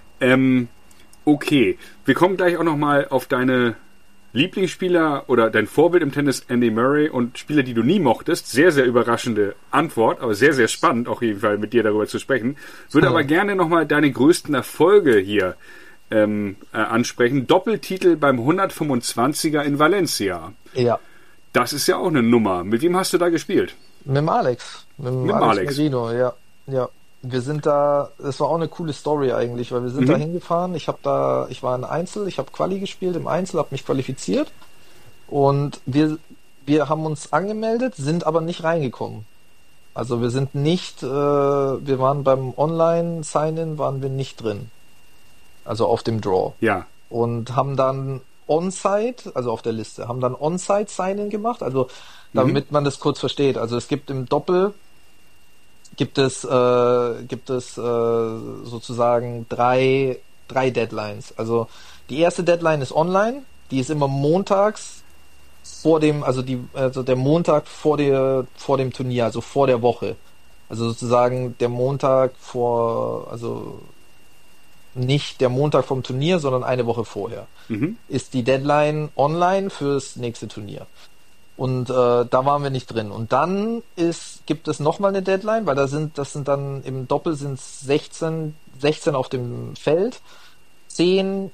Okay, wir kommen gleich auch nochmal auf deine Lieblingsspieler oder dein Vorbild im Tennis, Andy Murray, und Spieler, die du nie mochtest. Sehr, sehr überraschende Antwort, aber sehr, sehr spannend, auch jeden Fall mit dir darüber zu sprechen. Würde aber gerne nochmal deine größten Erfolge hier ansprechen. Doppeltitel beim 125er in Valencia. Ja. Das ist ja auch eine Nummer. Mit wem hast du da gespielt? Mit dem Alex. Mit Alex Merino, ja. Wir sind das war auch eine coole Story eigentlich, weil wir sind da hingefahren, ich war in Einzel, ich habe Quali gespielt im Einzel, habe mich qualifiziert und wir haben uns angemeldet, sind aber nicht reingekommen. Also wir waren beim Online-Sign-In, waren wir nicht drin. also auf dem Draw. Ja. Und haben dann On-Site, also auf der Liste, haben dann On-Site Sign-In gemacht, also damit man das kurz versteht. Also es gibt im Doppel gibt es sozusagen drei Deadlines. Also die erste Deadline ist online, die ist immer montags vor dem, also der Montag vor dem Turnier, also vor der Woche. Also sozusagen der Montag also nicht der Montag vom Turnier, sondern eine Woche vorher. Ist die Deadline online fürs nächste Turnier. Und da waren wir nicht drin. Und dann gibt es nochmal eine Deadline, weil das sind dann im Doppel sind es 16 auf dem Feld. 10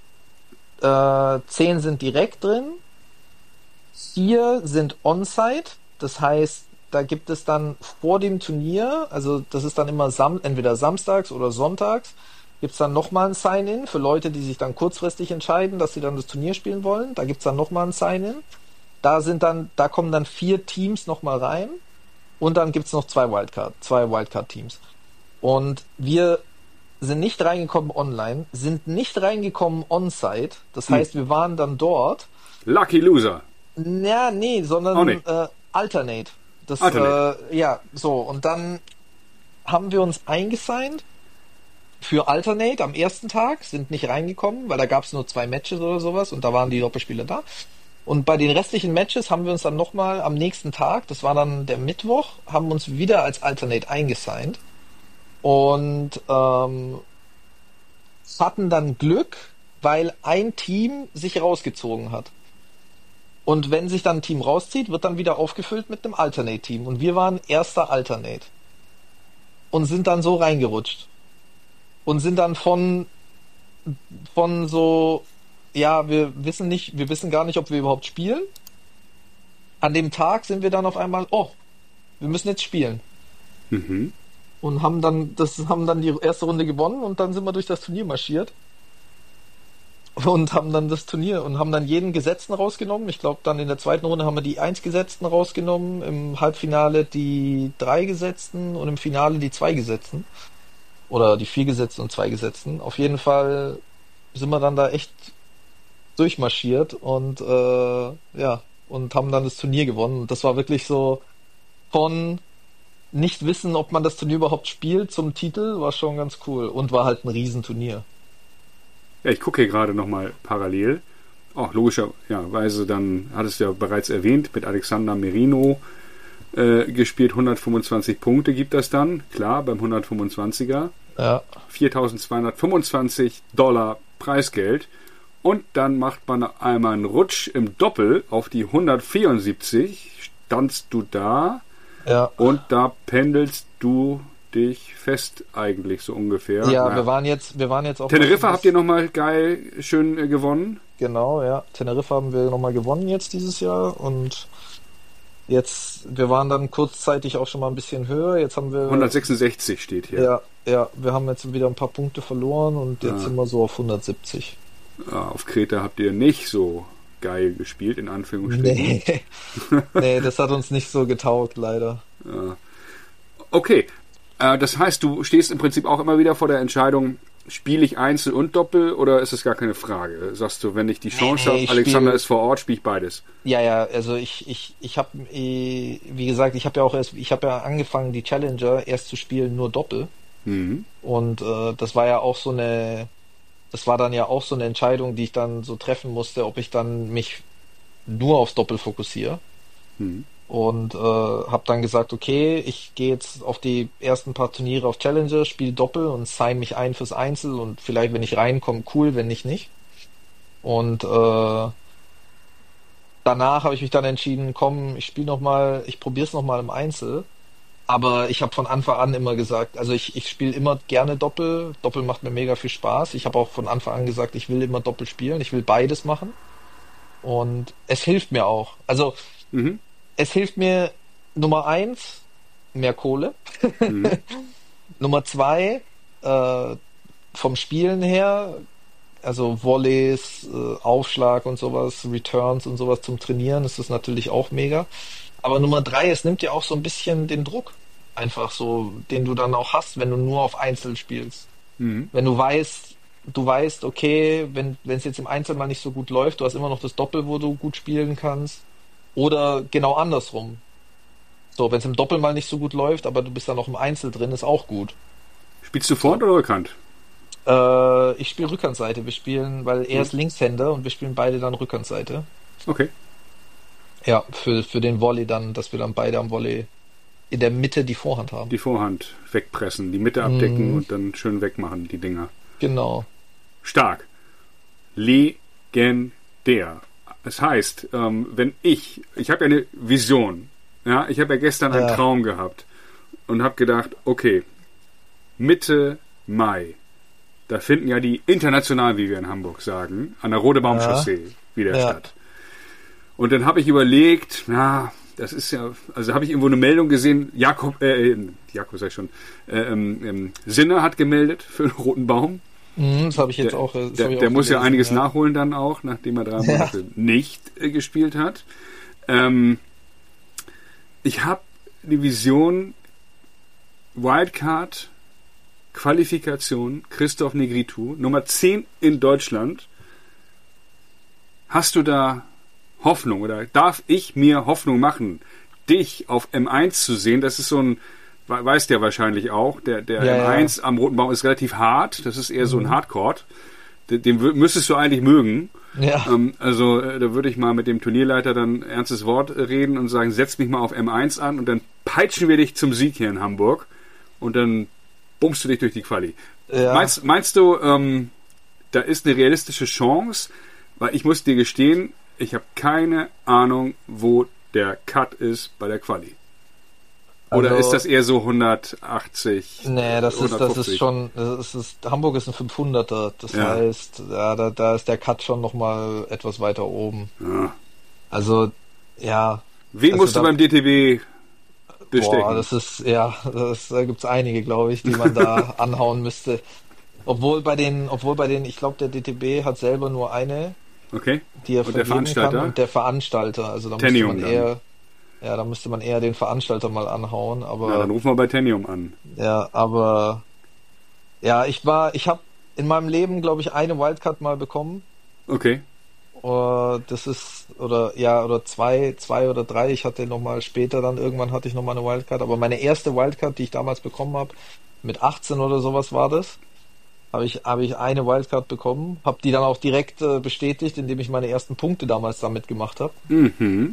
sind direkt drin. 4 sind on-site. Das heißt, da gibt es dann vor dem Turnier, also das ist dann immer entweder samstags oder sonntags, gibt es dann nochmal ein Sign-In für Leute, die sich dann kurzfristig entscheiden, dass sie dann das Turnier spielen wollen. Da gibt es dann nochmal ein Sign-In. Da kommen dann 4 Teams nochmal rein und dann gibt's noch 2 Wildcard-Teams. Und wir sind nicht reingekommen online, sind nicht reingekommen on-site. Das heißt, wir waren dann dort. Lucky Loser. Ja, nee, sondern Alternate. Alternate. Und dann haben wir uns eingesigned für Alternate am ersten Tag, sind nicht reingekommen, weil da gab's nur 2 Matches oder sowas und da waren die Doppelspieler da. Und bei den restlichen Matches haben wir uns dann nochmal am nächsten Tag, das war dann der Mittwoch, haben uns wieder als Alternate eingesigned und hatten dann Glück, weil ein Team sich rausgezogen hat. Und wenn sich dann ein Team rauszieht, wird dann wieder aufgefüllt mit einem Alternate-Team. Und wir waren erster Alternate. Und sind dann so reingerutscht. Und sind dann von so... Ja, wir wissen gar nicht, ob wir überhaupt spielen. An dem Tag sind wir dann auf einmal, wir müssen jetzt spielen. Und haben dann die erste Runde gewonnen und dann sind wir durch das Turnier marschiert. Und haben dann das Turnier und haben dann jeden Gesetzten rausgenommen. Ich glaube, dann in der zweiten Runde haben wir die 1 Gesetzten rausgenommen, im Halbfinale die 3 Gesetzten und im Finale die 2 Gesetzten. Oder die 4 Gesetzten und 2 Gesetzten. Auf jeden Fall sind wir dann da echt durchmarschiert und und haben dann das Turnier gewonnen. Und das war wirklich so von nicht wissen, ob man das Turnier überhaupt spielt zum Titel, war schon ganz cool und war halt ein Riesenturnier. Ja, ich gucke hier gerade nochmal parallel. Logischerweise, dann hattest du ja bereits erwähnt, mit Alexander Merino gespielt, 125 Punkte gibt das dann, klar, beim 125er. Ja. $4.225 Preisgeld. Und dann macht man einmal einen Rutsch im Doppel auf die 174. Standst du da? Ja. Und da pendelst du dich fest eigentlich so ungefähr. Ja, wir waren jetzt auch... Teneriffa habt ihr nochmal geil, schön gewonnen? Genau, ja. Teneriffa haben wir nochmal gewonnen jetzt dieses Jahr und wir waren dann kurzzeitig auch schon mal ein bisschen höher. Jetzt haben wir... 166 steht hier. Ja, wir haben jetzt wieder ein paar Punkte verloren und jetzt sind wir so auf 170. Auf Kreta habt ihr nicht so geil gespielt, in Anführungsstrichen. Nee, das hat uns nicht so getaugt, leider. Okay, das heißt, du stehst im Prinzip auch immer wieder vor der Entscheidung, spiele ich Einzel und Doppel oder ist es gar keine Frage? Sagst du, wenn ich die Chance habe, Alexander ist vor Ort, spiele ich beides? Ja, also ich habe, wie gesagt, ich habe ja angefangen, die Challenger erst zu spielen, nur Doppel. Und das war dann ja auch so eine Entscheidung, die ich dann so treffen musste, ob ich dann mich nur aufs Doppel fokussiere. Und habe dann gesagt, okay, ich gehe jetzt auf die ersten paar Turniere auf Challenger, spiele Doppel und sign mich ein fürs Einzel und vielleicht, wenn ich reinkomme, cool, wenn nicht. Und danach habe ich mich dann entschieden, komm, ich probiere es nochmal im Einzel. Aber ich habe von Anfang an immer gesagt, also ich spiele immer gerne Doppel. Doppel macht mir mega viel Spaß. Ich habe auch von Anfang an gesagt, ich will immer Doppel spielen. Ich will beides machen. Und es hilft mir auch. Also es hilft mir, Nummer 1, mehr Kohle. Nummer 2, vom Spielen her, also Volleys, Aufschlag und sowas, Returns und sowas zum Trainieren, ist das natürlich auch mega. Aber Nummer 3, es nimmt dir auch so ein bisschen den Druck, einfach so, den du dann auch hast, wenn du nur auf Einzel spielst. Wenn du weißt, du weißt, okay, wenn es jetzt im Einzel mal nicht so gut läuft, du hast immer noch das Doppel, wo du gut spielen kannst. Oder genau andersrum. So, wenn es im Doppel mal nicht so gut läuft, aber du bist dann noch im Einzel drin, ist auch gut. Spielst du Vorhand oder Rückhand? Ich spiele Rückhandseite. Wir spielen, weil er ist Linkshänder und wir spielen beide dann Rückhandseite. Okay. Ja, für den Volley dann, dass wir dann beide am Volley in der Mitte die Vorhand haben. Die Vorhand wegpressen, die Mitte abdecken und dann schön wegmachen, die Dinger. Genau. Stark. Legendär. Das heißt, wenn ich habe ja eine Vision. Ja, ich habe ja gestern einen Traum gehabt und habe gedacht, okay, Mitte Mai, da finden ja die internationalen, wie wir in Hamburg sagen, an der Rodebaum-Chaussee wieder statt. Und dann habe ich überlegt, das ist ja, also habe ich irgendwo eine Meldung gesehen, Jakob sag ich schon, Sinner hat gemeldet für den Roten Baum. Das habe ich jetzt auch. Der muss ja einiges nachholen dann auch, nachdem er 3 Monate nicht gespielt hat. Ich habe die Vision Wildcard Qualifikation Christoph Negritu, Nummer 10 in Deutschland. Hast du da Hoffnung oder darf ich mir Hoffnung machen, dich auf M1 zu sehen? Das ist so ein, weißt der wahrscheinlich auch, der M1 am Roten Baum ist relativ hart, das ist eher so ein Hardcore. Den müsstest du eigentlich mögen. Ja. Da würde ich mal mit dem Turnierleiter dann ein ernstes Wort reden und sagen, setz mich mal auf M1 an und dann peitschen wir dich zum Sieg hier in Hamburg und dann bummst du dich durch die Quali. Ja. Meinst du, da ist eine realistische Chance? Weil ich muss dir gestehen, ich habe keine Ahnung, wo der Cut ist bei der Quali. Oder ist das eher so 180? Nee, das ist schon, Hamburg ist ein 500er, das heißt, da ist der Cut schon nochmal etwas weiter oben. Ja. Also, ja. Wen musst du beim DTB bestechen? Boah, da gibt's einige, glaube ich, die man da anhauen müsste. Obwohl bei den, ich glaube, der DTB hat selber nur eine, die er vergeben kann, und der Veranstalter, also da müsste man eher den Veranstalter mal anhauen, aber. Ja, dann rufen wir bei Tenium an. Ja, aber ich habe in meinem Leben, glaube ich, eine Wildcard mal bekommen. Okay. Das ist, oder zwei oder drei. Ich hatte nochmal später irgendwann hatte ich nochmal eine Wildcard, aber meine erste Wildcard, die ich damals bekommen habe, mit 18 oder sowas war das, habe ich eine Wildcard bekommen, habe die dann auch direkt bestätigt, indem ich meine ersten Punkte damals damit gemacht habe. Mhm.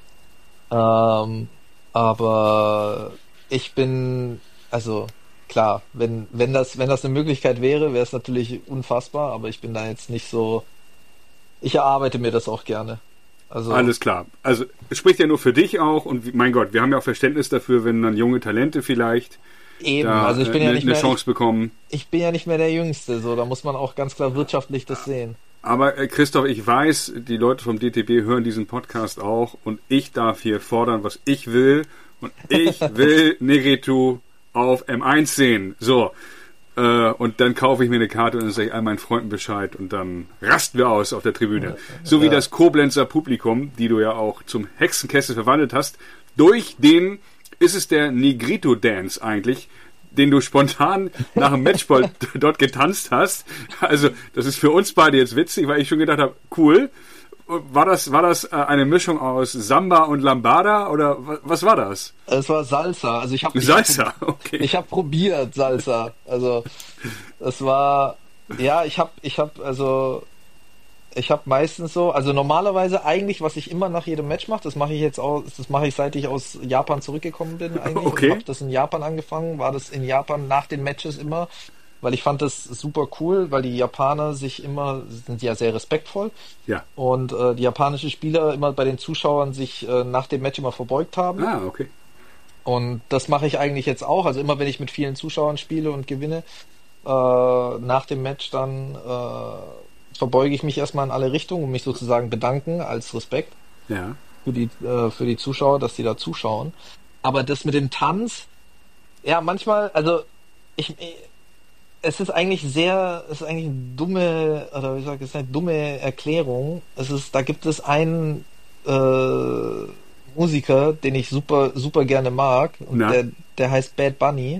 Aber ich bin, also klar, wenn das eine Möglichkeit wäre, wäre es natürlich unfassbar, aber ich bin da jetzt nicht so, ich erarbeite mir das auch gerne. Also, alles klar. Also es spricht ja nur für dich auch und mein Gott, wir haben ja auch Verständnis dafür, wenn dann junge Talente vielleicht also ich bin ja nicht eine mehr, Chance bekommen. Ich bin ja nicht mehr der Jüngste, so, da muss man auch ganz klar wirtschaftlich das sehen. Aber Christoph, ich weiß, die Leute vom DTB hören diesen Podcast auch und ich darf hier fordern, was ich will. Und ich will Negritu auf M1 sehen. So. Und dann kaufe ich mir eine Karte und dann sage ich all meinen Freunden Bescheid und dann rasten wir aus auf der Tribüne. So wie das Koblenzer Publikum, die du ja auch zum Hexenkessel verwandelt hast. Durch den ist es der Negritu-Dance eigentlich, den du spontan nach dem Matchball dort getanzt hast. Also, das ist für uns beide jetzt witzig, weil ich schon gedacht habe, cool. War das eine Mischung aus Samba und Lambada oder was war das? Es war Salsa. Also ich habe probiert Salsa. Also es war, ich habe meistens so, also normalerweise eigentlich, was ich immer nach jedem Match mache, das mache ich seit ich aus Japan zurückgekommen bin eigentlich. Okay. Ich habe das in Japan angefangen, war das in Japan nach den Matches immer, weil ich fand das super cool, weil die Japaner sind ja sehr respektvoll. Ja. Und die japanischen Spieler immer bei den Zuschauern sich nach dem Match immer verbeugt haben. Ah, okay. Und das mache ich eigentlich jetzt auch. Also immer wenn ich mit vielen Zuschauern spiele und gewinne, nach dem Match dann verbeuge ich mich erstmal in alle Richtungen und mich sozusagen bedanken als Respekt für die Zuschauer, dass die da zuschauen. Aber das mit dem Tanz, ja, manchmal, also es ist eigentlich eine dumme, oder wie gesagt, es ist eine dumme Erklärung. Da gibt es einen Musiker, den ich super, super gerne mag, und der heißt Bad Bunny.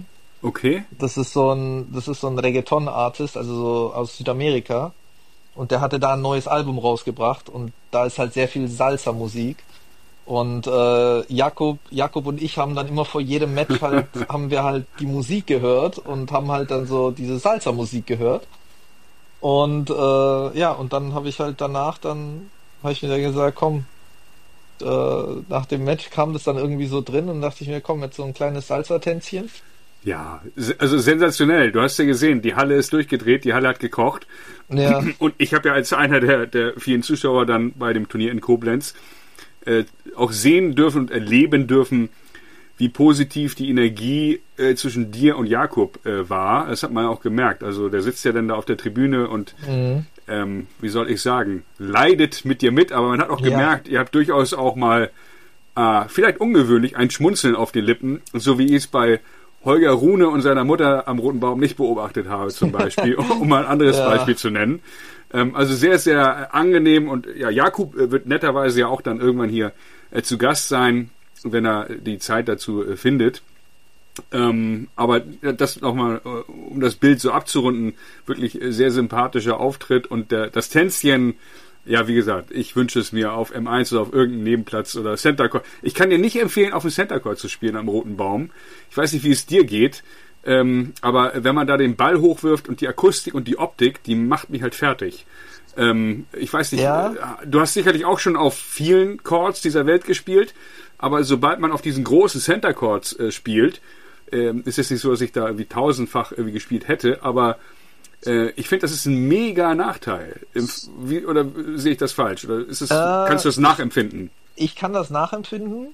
Okay. Das ist so ein Reggaeton-Artist, also so aus Südamerika. Und der hatte da ein neues Album rausgebracht und da ist halt sehr viel Salsa-Musik. Und Jakob und ich haben dann immer vor jedem Match halt, haben wir halt die Musik gehört und haben halt dann so diese Salsa-Musik gehört. Und und dann habe ich halt danach, dann habe ich mir dann gesagt, komm, nach dem Match kam das dann irgendwie so drin und dachte ich mir, komm, jetzt so ein kleines Salsa-Tänzchen. Ja, also sensationell. Du hast ja gesehen, die Halle ist durchgedreht, die Halle hat gekocht. Ja. Und ich habe ja als einer der vielen Zuschauer dann bei dem Turnier in Koblenz auch sehen dürfen und erleben dürfen, wie positiv die Energie zwischen dir und Jakob war. Das hat man auch gemerkt. Also der sitzt ja dann da auf der Tribüne und wie soll ich sagen, leidet mit dir mit, aber man hat auch gemerkt, ihr habt durchaus auch mal vielleicht ungewöhnlich ein Schmunzeln auf den Lippen, so wie ich es bei Holger Rune und seiner Mutter am Roten Baum nicht beobachtet habe, zum Beispiel, um mal ein anderes Beispiel zu nennen. Also sehr, sehr angenehm und ja, Jakob wird netterweise ja auch dann irgendwann hier zu Gast sein, wenn er die Zeit dazu findet. Aber das nochmal, um das Bild so abzurunden, wirklich sehr sympathischer Auftritt und das Tänzchen, ja, wie gesagt, ich wünsche es mir auf M1 oder auf irgendeinem Nebenplatz oder Center Court. Ich kann dir nicht empfehlen, auf dem Center Court zu spielen am Roten Baum. Ich weiß nicht, wie es dir geht, aber wenn man da den Ball hochwirft und die Akustik und die Optik, die macht mich halt fertig. Ich weiß nicht, du hast sicherlich auch schon auf vielen Courts dieser Welt gespielt, aber sobald man auf diesen großen Center Courts spielt, ist es nicht so, dass ich da irgendwie tausendfach irgendwie gespielt hätte, aber ich finde, das ist ein mega Nachteil. Oder sehe ich das falsch? Oder ist es, kannst du das nachempfinden? Ich kann das nachempfinden.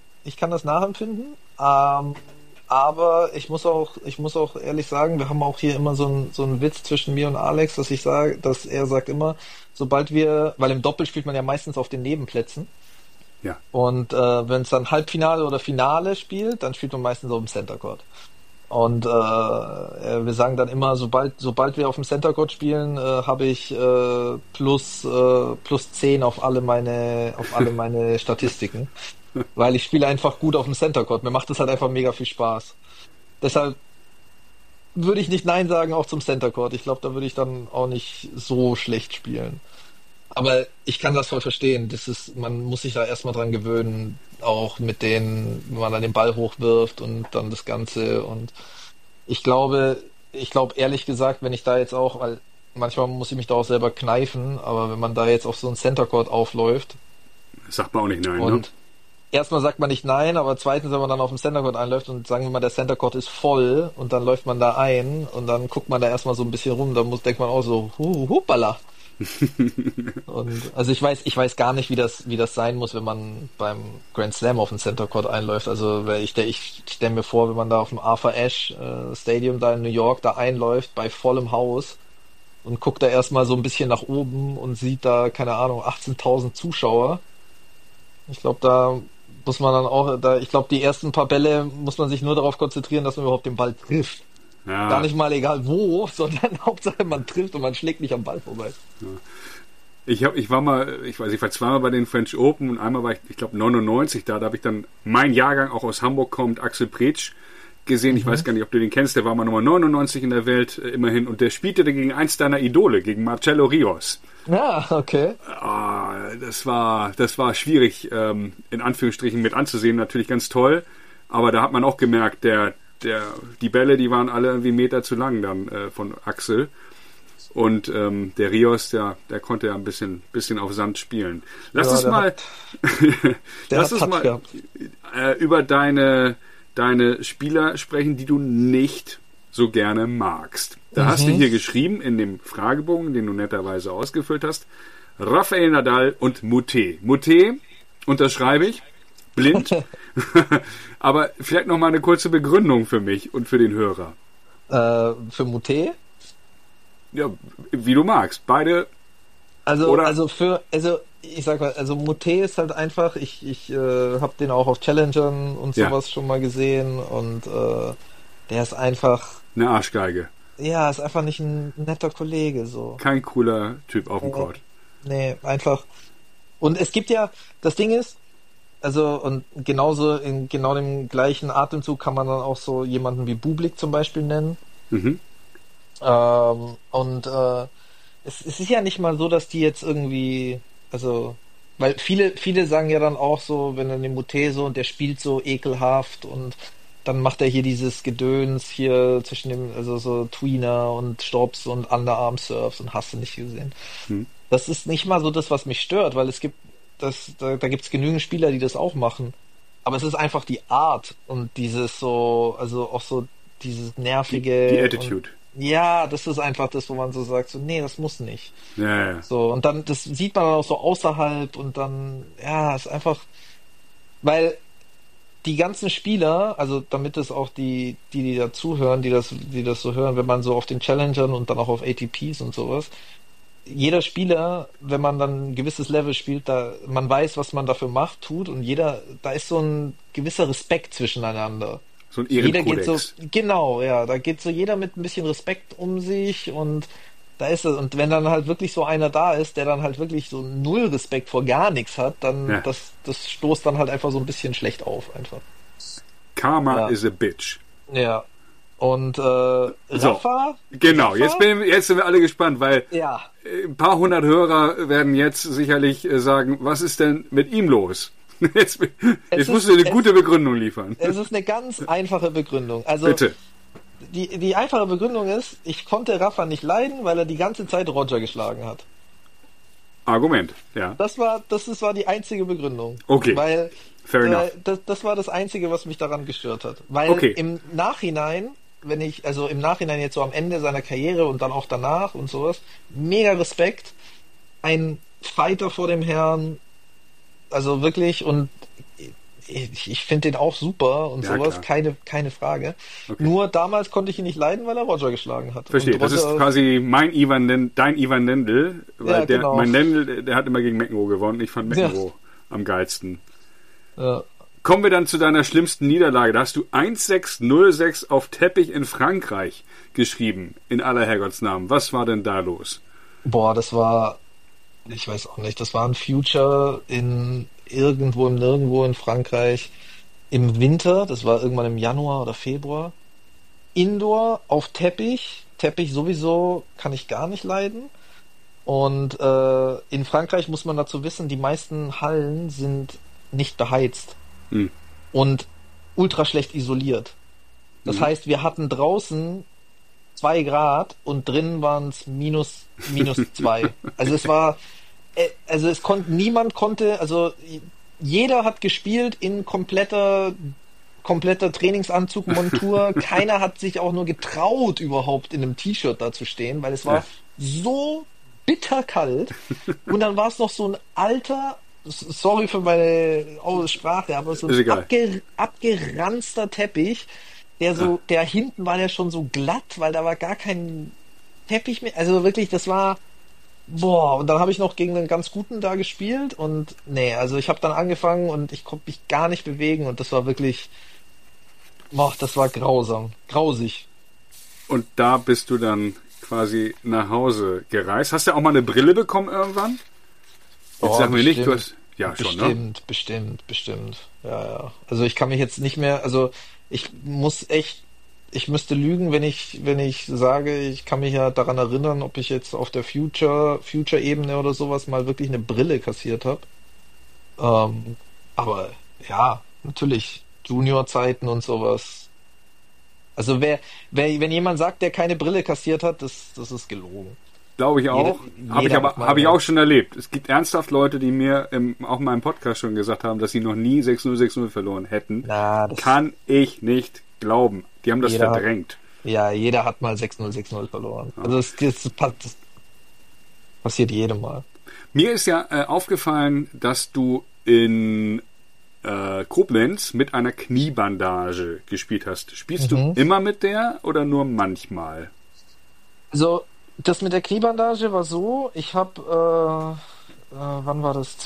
Aber ich muss auch ehrlich sagen, wir haben auch hier immer so einen Witz zwischen mir und Alex, dass er sagt immer, weil im Doppel spielt man ja meistens auf den Nebenplätzen. Ja. Und wenn es dann Halbfinale oder Finale spielt, dann spielt man meistens auf dem Center Court. Und wir sagen dann immer, sobald wir auf dem Center Court spielen, habe ich plus 10 auf alle meine Statistiken. Weil ich spiele einfach gut auf dem Center Court. Mir macht das halt einfach mega viel Spaß. Deshalb würde ich nicht Nein sagen, auch zum Center Court. Ich glaube, da würde ich dann auch nicht so schlecht spielen. Aber ich kann das voll verstehen. Man muss sich da erstmal dran gewöhnen, auch wenn man dann den Ball hochwirft und dann das Ganze. Und ich glaube ehrlich gesagt, wenn ich da jetzt auch, weil manchmal muss ich mich da auch selber kneifen, aber wenn man da jetzt auf so einen Center Court aufläuft. Sagt man auch nicht nein, und ne? Erstmal sagt man nicht nein, aber zweitens, wenn man dann auf dem Center Court einläuft und sagen wir mal, der Center Court ist voll und dann läuft man da ein und dann guckt man da erstmal so ein bisschen rum, dann denkt man auch so, hupala. Und also ich weiß gar nicht, wie das sein muss, wenn man beim Grand Slam auf dem Center Court einläuft. Also ich stelle mir vor, wenn man da auf dem Arthur Ashe Stadium da in New York da einläuft bei vollem Haus und guckt da erstmal so ein bisschen nach oben und sieht da, keine Ahnung, 18.000 Zuschauer. Ich glaube, da muss man dann auch, ich glaube, die ersten paar Bälle muss man sich nur darauf konzentrieren, dass man überhaupt den Ball trifft. Ja. Gar nicht mal egal wo, sondern Hauptsache man trifft und man schlägt nicht am Ball vorbei. Ja. Ich war zweimal bei den French Open und einmal war ich glaube 99 da habe ich dann mein Jahrgang auch aus Hamburg kommt, Axel Pretsch gesehen. Ich weiß gar nicht, ob du den kennst, der war mal Nummer 99 in der Welt immerhin und der spielte gegen eins deiner Idole, gegen Marcelo Rios. Ja, okay. Das war schwierig, in Anführungsstrichen mit anzusehen, natürlich ganz toll, aber da hat man auch gemerkt, die Bälle, die waren alle irgendwie Meter zu lang dann von Axel. Und der Rios, der konnte ja ein bisschen auf Sand spielen. Lass uns mal über deine Spieler sprechen, die du nicht so gerne magst. Da hast du hier geschrieben in dem Fragebogen, den du netterweise ausgefüllt hast, Rafael Nadal und Moutet. Moutet unterschreibe ich, blind. Aber vielleicht noch mal eine kurze Begründung für mich und für den Hörer. Für Moutet? Ja, wie du magst. Beide. Ich sag mal, also Moutet ist halt einfach, ich habe den auch auf Challengern und sowas schon mal gesehen und der ist einfach eine Arschgeige. Ja, ist einfach nicht ein netter Kollege so. Kein cooler Typ auf dem Court. Nee, einfach. Und es gibt ja, das Ding ist, also und genauso in genau dem gleichen Atemzug kann man dann auch so jemanden wie Bublik zum Beispiel nennen. Mhm. Es ist ja nicht mal so, dass die jetzt irgendwie, also, weil viele sagen ja dann auch so, wenn dann den Mutese und der spielt so ekelhaft und dann macht er hier dieses Gedöns hier zwischen dem, also so Tweener und Stops und Underarm Surfs und hast du nicht gesehen. Hm. Das ist nicht mal so das, was mich stört, weil es gibt da gibt's genügend Spieler, die das auch machen. Aber es ist einfach die Art und dieses so, also auch so dieses nervige. Die Attitude. Ja, das ist einfach das, wo man so sagt, so, nee, das muss nicht. Ja. So, und dann, das sieht man dann auch so außerhalb und dann, ja, ist einfach, weil die ganzen Spieler, also damit es auch die da zuhören, die das so hören, wenn man so auf den Challengern und dann auch auf ATPs und sowas, jeder Spieler, wenn man dann ein gewisses Level spielt, da, man weiß, was man dafür macht, tut und da ist so ein gewisser Respekt zwischeneinander. So ein Jeder geht Ehrenkodex. so, genau, ja, da geht so jeder mit ein bisschen Respekt um sich und da ist es. Und wenn dann halt wirklich so einer da ist, der dann halt wirklich so null Respekt vor gar nichts hat, dann Ja. das stoßt dann halt einfach so ein bisschen schlecht auf, einfach. Karma Ja. is a bitch. Ja. Und Rafa? Genau, Rafa? jetzt sind wir alle gespannt, weil Ja. ein paar hundert Hörer werden jetzt sicherlich sagen, was ist denn mit ihm los? Jetzt musst du eine gute Begründung liefern. Es ist eine ganz einfache Begründung. Also Bitte. die einfache Begründung ist, ich konnte Rafa nicht leiden, weil er die ganze Zeit Roger geschlagen hat. Argument, ja. Das war die einzige Begründung. Okay. Weil Fair enough. das war das Einzige, was mich daran gestört hat. Weil Okay. im Nachhinein, im Nachhinein jetzt so am Ende seiner Karriere und dann auch danach und sowas, mega Respekt. Ein Fighter vor dem Herrn, also wirklich, und ich finde den auch super und Ja, sowas, klar. keine Frage. Okay. Nur damals konnte ich ihn nicht leiden, weil er Roger geschlagen hat. Verstehe, Und das ist Roger- quasi dein Ivan Lendl, weil Ja, genau. mein Lendl, der hat immer gegen McEnroe gewonnen. Ich fand McEnroe am geilsten. Ja. Kommen wir dann zu deiner schlimmsten Niederlage. Da hast du 1-6-0-6 auf Teppich in Frankreich geschrieben, in aller Herrgottsnamen. Was war denn da los? Boah, das war, ich weiß auch nicht, das war ein Future irgendwo im Nirgendwo in Frankreich im Winter, das war irgendwann im Januar oder Februar. Indoor auf Teppich sowieso kann ich gar nicht leiden. Und in Frankreich muss man dazu wissen, die meisten Hallen sind nicht beheizt Hm. und ultra schlecht isoliert. Das heißt, wir hatten draußen 2 Grad und drinnen waren es minus 2. Also es war, niemand konnte, also jeder hat gespielt in kompletter Trainingsanzugmontur. Keiner hat sich auch nur getraut, überhaupt in einem T-Shirt da zu stehen, weil es war Ja. so bitterkalt. Und dann war es noch so ein alter, sorry für meine Sprache, aber so Ist ein egal. abgeranzter Teppich, der hinten war ja schon so glatt, weil da war gar kein Teppich mehr. Also wirklich, das war, boah, und dann habe ich noch gegen einen ganz guten da gespielt und nee, also ich habe dann angefangen und ich konnte mich gar nicht bewegen und das war wirklich, boah, das war grausig. Und da bist du dann quasi nach Hause gereist. Hast du auch mal eine Brille bekommen irgendwann? Jetzt Oh, sag mir nicht, du bestimmt. hast... Ja, schon, ne? Bestimmt. Ja. Also ich kann mich jetzt nicht mehr, also ich müsste lügen, wenn ich sage, ich kann mich ja daran erinnern, ob ich jetzt auf der Future-Ebene oder sowas mal wirklich eine Brille kassiert habe. Aber ja, natürlich, Junior-Zeiten und sowas. Also wenn jemand sagt, der keine Brille kassiert hat, das ist gelogen. Glaube ich auch. Jeder hat mal Habe ich eine. auch schon erlebt. Es gibt ernsthaft Leute, die mir auch in meinem Podcast schon gesagt haben, dass sie noch nie 6-0 verloren hätten. Na, das Kann ich nicht glauben. Die haben das Jeder hat- verdrängt. Ja, jeder hat mal 6-0 verloren. Also das passiert jedem Mal. Mir ist ja aufgefallen, dass du in Koblenz mit einer Kniebandage gespielt hast. Spielst du immer mit der oder nur manchmal? Also, das mit der Kniebandage war so, ich habe, wann war das?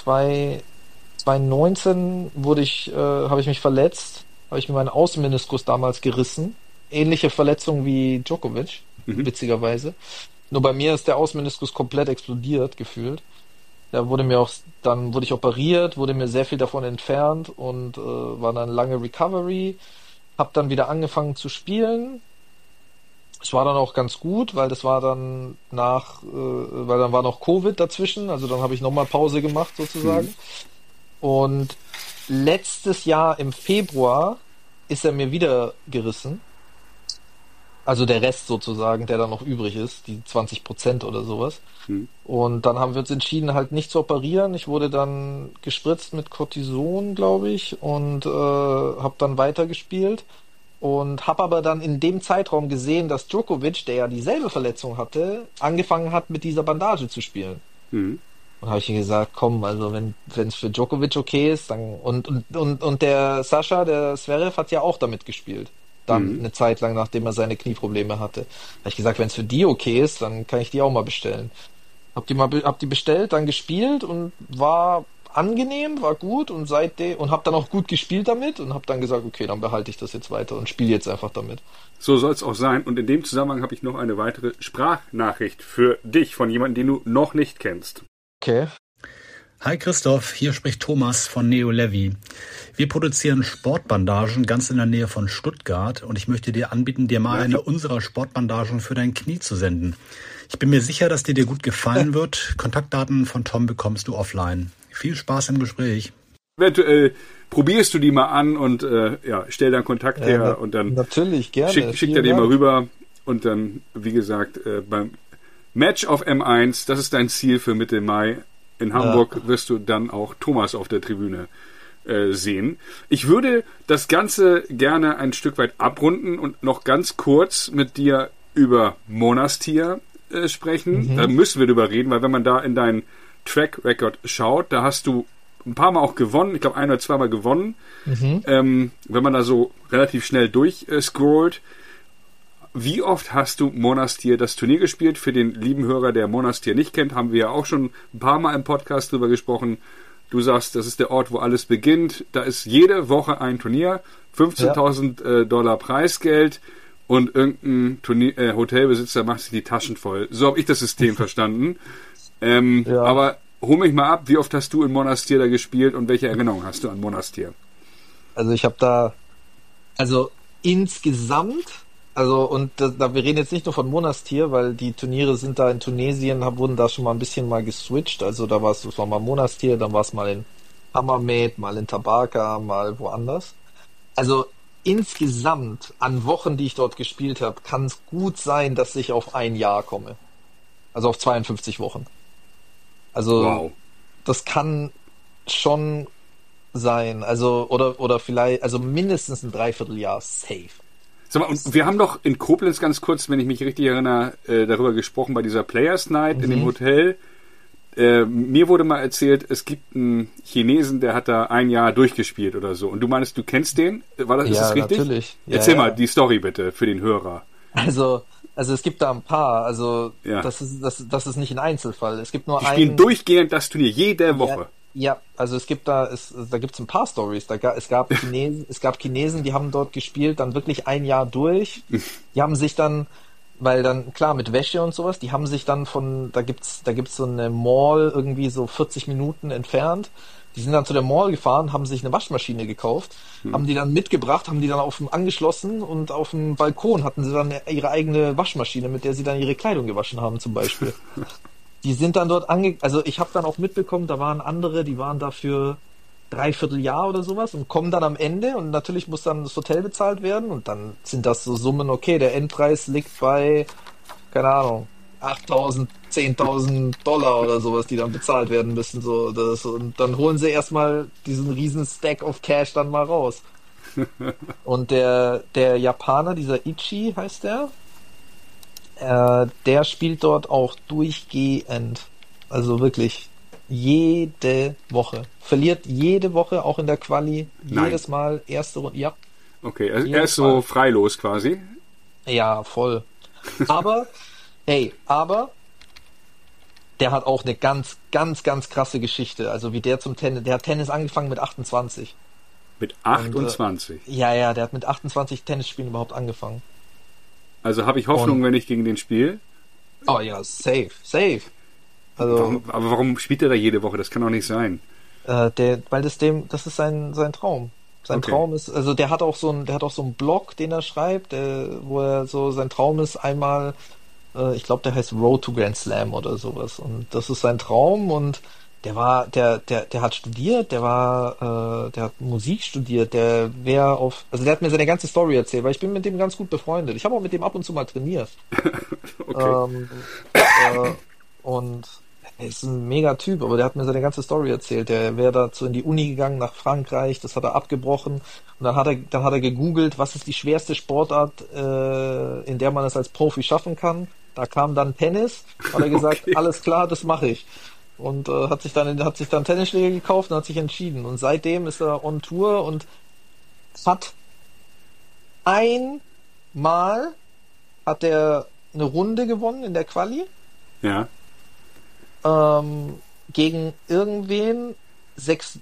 2019 habe ich mich verletzt, habe ich mir meinen Außenmeniskus damals gerissen. Ähnliche Verletzung wie Djokovic, witzigerweise. Nur bei mir ist der Außenmeniskus komplett explodiert, gefühlt. dann wurde ich operiert, wurde mir sehr viel davon entfernt und war dann lange Recovery. Hab dann wieder angefangen zu spielen. Es war dann auch ganz gut, weil das war dann weil dann war noch Covid dazwischen, also dann habe ich nochmal Pause gemacht sozusagen. Und letztes Jahr im Februar ist er mir wieder gerissen. Also der Rest sozusagen, der dann noch übrig ist, die 20% oder sowas. Und dann haben wir uns entschieden, halt nicht zu operieren. Ich wurde dann gespritzt mit Cortison, glaube ich, und habe dann weitergespielt. Und habe aber dann in dem Zeitraum gesehen, dass Djokovic, der ja dieselbe Verletzung hatte, angefangen hat, mit dieser Bandage zu spielen. Und habe ich gesagt, komm, also wenn es für Djokovic okay ist, dann und der Sascha, der Zverev, hat ja auch damit gespielt. Dann eine Zeit lang, nachdem er seine Knieprobleme hatte. Habe ich gesagt, wenn es für die okay ist, dann kann ich die auch mal bestellen. Hab die bestellt, dann gespielt und war angenehm, war gut und seitdem und habe dann auch gut gespielt damit und habe dann gesagt, okay, dann behalte ich das jetzt weiter und spiele jetzt einfach damit. So soll es auch sein. Und in dem Zusammenhang habe ich noch eine weitere Sprachnachricht für dich von jemandem, den du noch nicht kennst. Okay. Hi Christoph, hier spricht Thomas von Neo Levi. Wir produzieren Sportbandagen ganz in der Nähe von Stuttgart und ich möchte dir anbieten, dir mal eine unserer Sportbandagen für dein Knie zu senden. Ich bin mir sicher, dass dir gut gefallen wird. Kontaktdaten von Tom bekommst du offline. Viel Spaß im Gespräch. Eventuell probierst du die mal an und stell dann Kontakt her und dann natürlich gerne. Schick dir den mal rüber und dann, wie gesagt, beim Match auf M1, das ist dein Ziel für Mitte Mai. In Hamburg wirst du dann auch Thomas auf der Tribüne sehen. Ich würde das Ganze gerne ein Stück weit abrunden und noch ganz kurz mit dir über Monastir sprechen. Da müssen wir drüber reden, weil wenn man da in deinen Track Record schaut, da hast du ein paar Mal auch gewonnen. Ich glaube, 1 oder 2 Mal gewonnen. Wenn man da so relativ schnell durchscrollt. Wie oft hast du Monastir das Turnier gespielt? Für den lieben Hörer, der Monastir nicht kennt, haben wir ja auch schon ein paar Mal im Podcast drüber gesprochen. Du sagst, das ist der Ort, wo alles beginnt. Da ist jede Woche ein Turnier, $15.000 Preisgeld und irgendein Hotelbesitzer macht sich die Taschen voll. So habe ich das System verstanden. Aber hol mich mal ab, wie oft hast du in Monastir da gespielt und welche Erinnerungen hast du an Monastir? Also ich habe insgesamt, wir reden jetzt nicht nur von Monastir, weil die Turniere sind da in Tunesien, wurden da schon mal ein bisschen mal geswitcht. Also da war es mal Monastir, dann war es mal in Hammamet, mal in Tabarka, mal woanders. Also insgesamt an Wochen, die ich dort gespielt habe, kann es gut sein, dass ich auf ein Jahr komme. Also auf 52 Wochen. Also wow. Das kann schon sein. Also oder vielleicht, also mindestens ein Dreivierteljahr safe. Sag mal, und wir haben doch in Koblenz ganz kurz, wenn ich mich richtig erinnere, darüber gesprochen bei dieser Players Night in dem Hotel. Mir wurde mal erzählt, es gibt einen Chinesen, der hat da ein Jahr durchgespielt oder so. Und du meinst, du kennst den? Ist das richtig? Natürlich. Erzähl mal die Story bitte für den Hörer. Also es gibt da ein paar. Also das ist nicht ein Einzelfall. Es gibt nur die spielen durchgehend das Turnier jede Woche. Ja, also da gibt's ein paar Stories. Es gab Chinesen, die haben dort gespielt, dann wirklich ein Jahr durch. Die haben sich dann, weil dann, klar, mit Wäsche und sowas, die haben sich dann da gibt's so eine Mall irgendwie so 40 Minuten entfernt. Die sind dann zu der Mall gefahren, haben sich eine Waschmaschine gekauft, haben die dann mitgebracht, haben die dann angeschlossen und auf dem Balkon hatten sie dann ihre eigene Waschmaschine, mit der sie dann ihre Kleidung gewaschen haben zum Beispiel. Die sind dann dort also ich habe dann auch mitbekommen, da waren andere, die waren da für Dreivierteljahr oder sowas und kommen dann am Ende und natürlich muss dann das Hotel bezahlt werden und dann sind das so Summen, okay, der Endpreis liegt bei, keine Ahnung, 8.000, 10.000 Dollar oder sowas, die dann bezahlt werden müssen, und dann holen sie erstmal diesen riesen Stack of Cash dann mal raus. Und der Japaner, dieser Ichi heißt der spielt dort auch durchgehend. Also wirklich jede Woche. Verliert jede Woche, auch in der Quali. Nein. Jedes Mal erste Runde. Ja. Okay, also er ist so freilos quasi. Ja, voll. Aber, der hat auch eine ganz, ganz, ganz krasse Geschichte. Also wie der der hat Tennis angefangen mit 28. Mit 28? Und, der hat mit 28 Tennisspielen überhaupt angefangen. Also habe ich Hoffnung, wenn ich gegen den spiele? Oh ja, safe. Also, Aber warum spielt er da jede Woche? Das kann doch nicht sein. weil das ist sein Traum. Sein Okay. Traum ist, also der hat auch so einen Blog, den er schreibt, wo er so, sein Traum ist einmal, ich glaube, der heißt Road to Grand Slam oder sowas. Und das ist sein Traum und der hat studiert, der hat Musik studiert, also der hat mir seine ganze Story erzählt, weil ich bin mit dem ganz gut befreundet. Ich habe auch mit dem ab und zu mal trainiert. Okay. Und er ist ein mega Typ, aber der hat mir seine ganze Story erzählt. Der wäre dazu in die Uni gegangen nach Frankreich, das hat er abgebrochen und dann hat er gegoogelt, was ist die schwerste Sportart, in der man es als Profi schaffen kann. Da kam dann Tennis, hat er gesagt, Okay. alles klar, das mache ich. Und hat sich dann Tennisschläger gekauft und hat sich entschieden. Und seitdem ist er on Tour und hat einmal hat er eine Runde gewonnen in der Quali. Ja. Gegen irgendwen 6-1,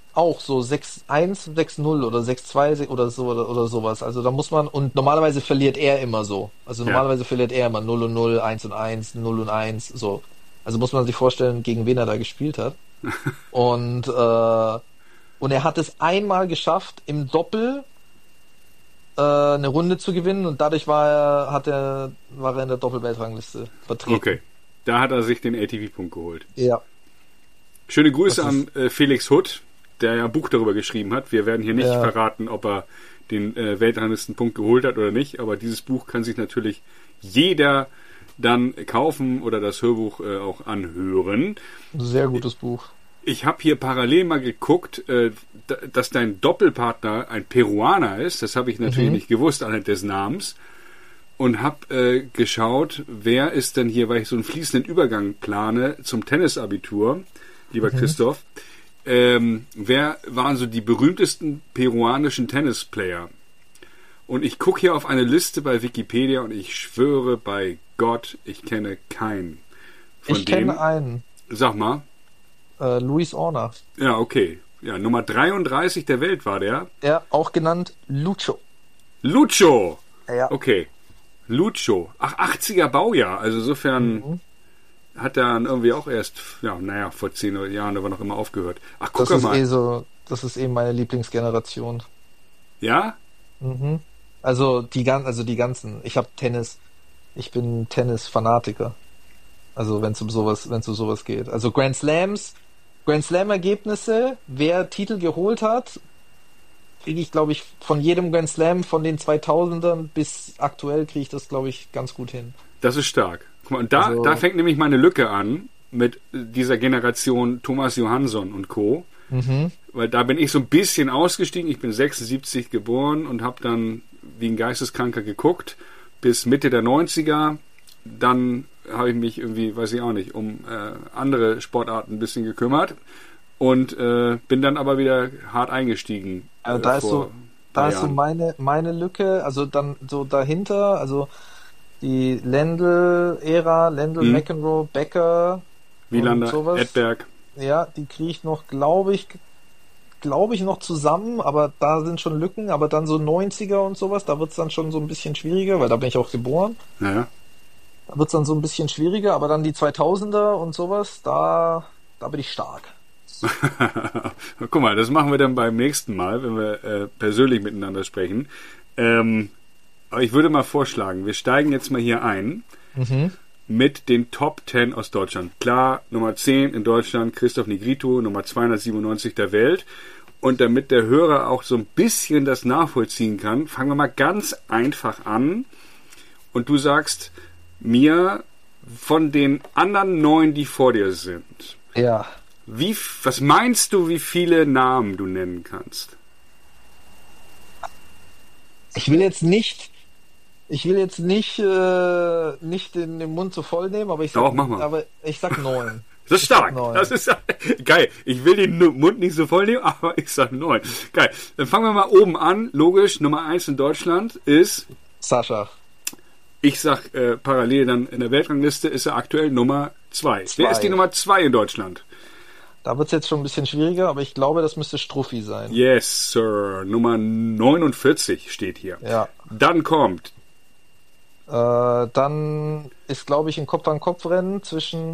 6-0 oder 6-2 oder so oder sowas. Also da muss man, und normalerweise verliert er immer so. Also Ja. normalerweise verliert er immer 0-0, 1-1, 0-1, so. Also muss man sich vorstellen, gegen wen er da gespielt hat. Und er hat es einmal geschafft, im Doppel eine Runde zu gewinnen und dadurch war er in der Doppelweltrangliste vertreten. Okay. Da hat er sich den ATV-Punkt geholt. Ja. Schöne Grüße Das an Felix Hutt, der ja ein Buch darüber geschrieben hat. Wir werden hier nicht Ja. verraten, ob er den Weltranglistenpunkt geholt hat oder nicht, aber dieses Buch kann sich natürlich jeder dann kaufen oder das Hörbuch auch anhören. Sehr gutes Buch. Ich habe hier parallel mal geguckt, dass dein Doppelpartner ein Peruaner ist. Das habe ich natürlich nicht gewusst anhand des Namens. Und habe geschaut, wer ist denn hier, weil ich so einen fließenden Übergang plane zum Tennisabitur, lieber Christoph. Wer waren so die berühmtesten peruanischen Tennisplayer? Und ich gucke hier auf eine Liste bei Wikipedia und ich schwöre bei Gott, ich kenne keinen von Ich dem. kenne einen, Sag mal. Luis Horner. Ja, okay. Ja, Nummer 33 der Welt war der. Ja, auch genannt Lucho. Lucho! Ja. Okay. Lucho. Ach, 80er Baujahr. Also insofern hat er dann irgendwie auch erst, vor 10 Jahren oder noch immer aufgehört. Ach, guck mal. Das ist meine Lieblingsgeneration. Ja? Mhm. Also die ganzen. Ich bin Tennis-Fanatiker. Also wenn es um sowas geht. Also Grand Slam-Ergebnisse, wer Titel geholt hat, kriege ich, glaube ich, von jedem Grand Slam von den 2000ern bis aktuell kriege ich das, glaube ich, ganz gut hin. Das ist stark. Guck mal, und Also- da fängt nämlich meine Lücke an mit dieser Generation Thomas Johansson und Co. Weil da bin ich so ein bisschen ausgestiegen. Ich bin 76 geboren und habe dann wie ein Geisteskranker geguckt bis Mitte der 90er. Dann habe ich mich irgendwie, weiß ich auch nicht, um andere Sportarten ein bisschen gekümmert und bin dann aber wieder hart eingestiegen. Also da ist vor so, ein da paar ist so Jahren. meine Lücke, also dann so dahinter, also die Lendl-Ära, McEnroe, Becker und Wielander, sowas. Edberg. Ja, die kriege ich noch, glaube ich, noch zusammen, aber da sind schon Lücken, aber dann so 90er und sowas, da wird's dann schon so ein bisschen schwieriger, weil da bin ich auch geboren. Ja. Da wird's dann so ein bisschen schwieriger, aber dann die 2000er und sowas, da bin ich stark. Guck mal, das machen wir dann beim nächsten Mal, wenn wir persönlich miteinander sprechen. Aber ich würde mal vorschlagen, wir steigen jetzt mal hier ein mit den Top 10 aus Deutschland. Klar, Nummer 10 in Deutschland, Christoph Negrito, Nummer 297 der Welt. Und damit der Hörer auch so ein bisschen das nachvollziehen kann, fangen wir mal ganz einfach an. Und du sagst mir von den anderen 9, die vor dir sind, Ja. was meinst du, wie viele Namen du nennen kannst? Ich will jetzt nicht den Mund zu voll nehmen, aber Doch, mach mal. aber ich sag 9. Das ist stark. Ich sag 9. Das ist geil. Ich will den Mund nicht so voll nehmen, aber ich sag 9. Geil. Dann fangen wir mal oben an. Logisch, Nummer 1 in Deutschland ist, Sascha. ich sag parallel dann in der Weltrangliste, ist er aktuell Nummer 2. Wer ist die Nummer 2 in Deutschland? Da wird's jetzt schon ein bisschen schwieriger, aber ich glaube, das müsste Struffi sein. Yes, Sir. Nummer 49 steht hier. Ja. Dann kommt, Dann ist, glaube ich, ein Kopf-an-Kopf-Rennen zwischen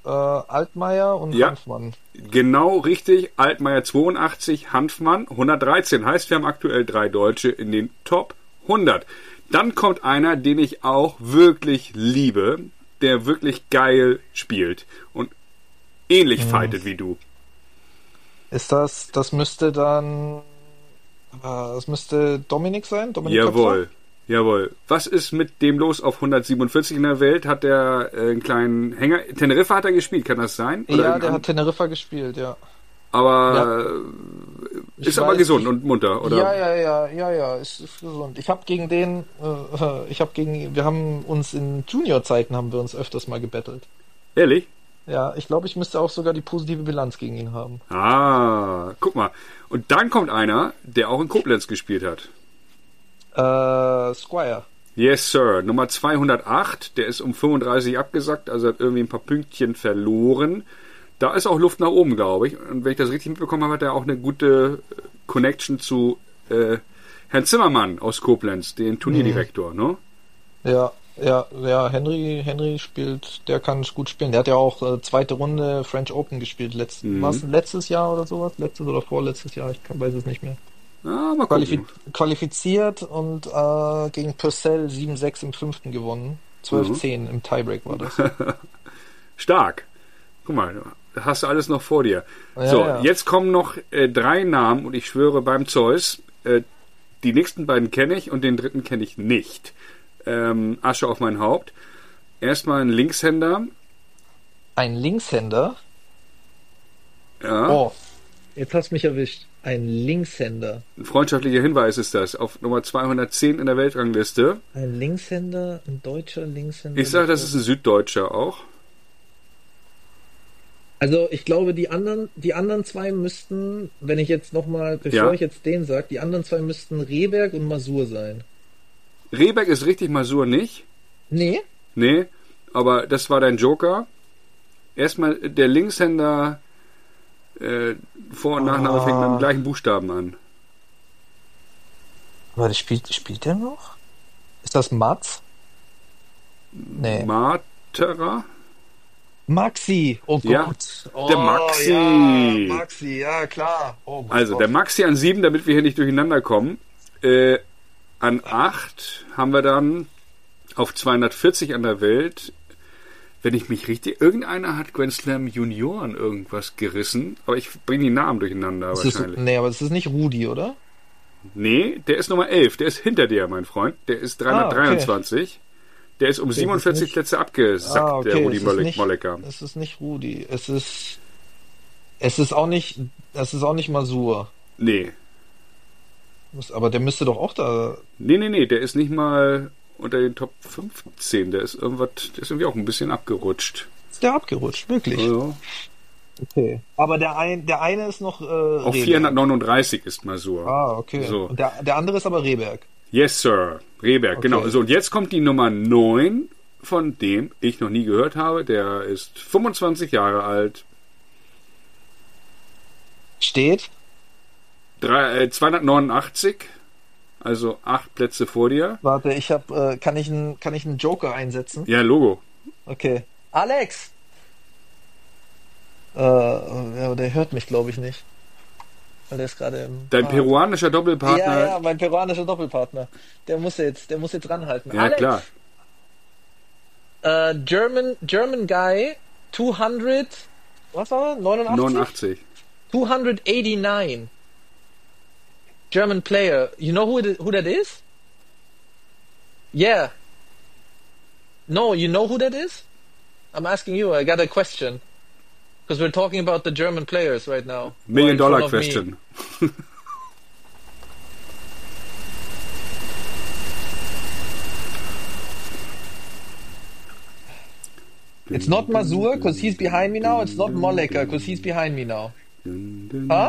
Altmaier und Ja. Hanfmann. Genau richtig. Altmaier 82, Hanfmann 113. Heißt, wir haben aktuell 3 Deutsche in den Top 100. Dann kommt einer, den ich auch wirklich liebe, der wirklich geil spielt und ähnlich fightet wie du. Ist das müsste dann, das müsste Dominik sein? Dominik Jawohl. Jawohl. Was ist mit dem los auf 147 in der Welt? Hat der einen kleinen Hänger? Teneriffa hat er gespielt, kann das sein? Köpfer? Ja, der hat Teneriffa gespielt, ja. Aber Ich ist aber weiß, gesund und munter, oder? Ja, ist gesund. Ich habe gegen den, wir haben uns in Junior-Zeiten haben wir uns öfters mal gebettelt. Ehrlich? Ja, ich glaube, ich müsste auch sogar die positive Bilanz gegen ihn haben. Ah, guck mal. Und dann kommt einer, der auch in Koblenz gespielt hat. Squire. Yes, Sir. Nummer 208. Der ist um 35 abgesackt, also hat irgendwie ein paar Pünktchen verloren. Da ist auch Luft nach oben, glaube ich. Und wenn ich das richtig mitbekommen habe, hat er auch eine gute Connection zu Herrn Zimmermann aus Koblenz, den Turnierdirektor, ne? Ja, Henry spielt, der kann gut spielen. Der hat ja auch zweite Runde French Open gespielt. Was, letztes Jahr oder sowas? Letztes oder vorletztes Jahr? Weiß es nicht mehr. Ah, mal gucken. Qualifiziert und gegen Purcell 7-6 im 5. gewonnen. 12-10 im Tiebreak war das. Stark. Guck mal, hast du alles noch vor dir. Ja, so, ja. Jetzt kommen noch 3 Namen und ich schwöre beim Zeus, die nächsten beiden kenne ich und den dritten kenne ich nicht. Asche auf mein Haupt. Erstmal ein Linkshänder. Ein Linkshänder? Ja. Oh, jetzt hast du mich erwischt. Ein Linkshänder. Ein freundschaftlicher Hinweis ist das. Auf Nummer 210 in der Weltrangliste. Ein Linkshänder, ein deutscher Linkshänder. Ich sage, das ist ein Süddeutscher auch. Also ich glaube, die anderen zwei müssten, wenn ich jetzt nochmal, bevor ich jetzt den sage, die anderen zwei müssten Rehberg und Masur sein. Rehberg ist richtig, Masur nicht. Nee? Nee, aber das war dein Joker. Erstmal der Linkshänder, Vor- und Nachname fängt mit dem gleichen Buchstaben an. Warte, spielt der noch? Ist das Mats? Nee. Materer? Maxi, oh Gott. Ja, der Maxi. Ja, Maxi, ja klar. Oh mein Also Gott. der Maxi an 7, damit wir hier nicht durcheinander kommen. An 8 haben wir dann auf 240 an der Welt, wenn ich mich richtig... Irgendeiner hat Grand Slam Junioren irgendwas gerissen, aber ich bringe die Namen durcheinander wahrscheinlich. Nee, aber das ist nicht Rudi, oder? Nee, der ist Nummer 11, der ist hinter dir, mein Freund. Der ist 323. Okay. Der ist um 47 Plätze abgesackt, der Rudi Mollecker. Es ist nicht Rudi. Es ist auch nicht Masur. Nee. Aber der müsste doch auch da... Nee, der ist nicht mal unter den Top 15. Der ist irgendwie auch ein bisschen abgerutscht. Ist der abgerutscht, wirklich? Ja. Okay. Aber der eine ist noch Auf Rehberg. 439 ist Masur. Ah, okay. So. Und der andere ist aber Rehberg. Yes, Sir. Rehberg, Okay. genau. So, und jetzt kommt die Nummer 9, von dem ich noch nie gehört habe. Der ist 25 Jahre alt. Steht? 289. Also 8 Plätze vor dir. Warte, kann ich einen Joker einsetzen? Ja, Logo. Okay. Alex! Aber der hört mich, glaube ich, nicht. Weil der ist gerade im... Dein peruanischer Doppelpartner. Ja, mein peruanischer Doppelpartner. Der muss jetzt ranhalten. Ja, Alex, klar. German guy, 200, was war er? 89? 89. 289. German player. You know who that is? Yeah. No, you know who that is? I'm asking you. I got a question. Because we're talking about the German players right now. $1 million in front of me. question. It's not Masur, because he's behind me now. It's not Mollecker, because he's behind me now. Huh?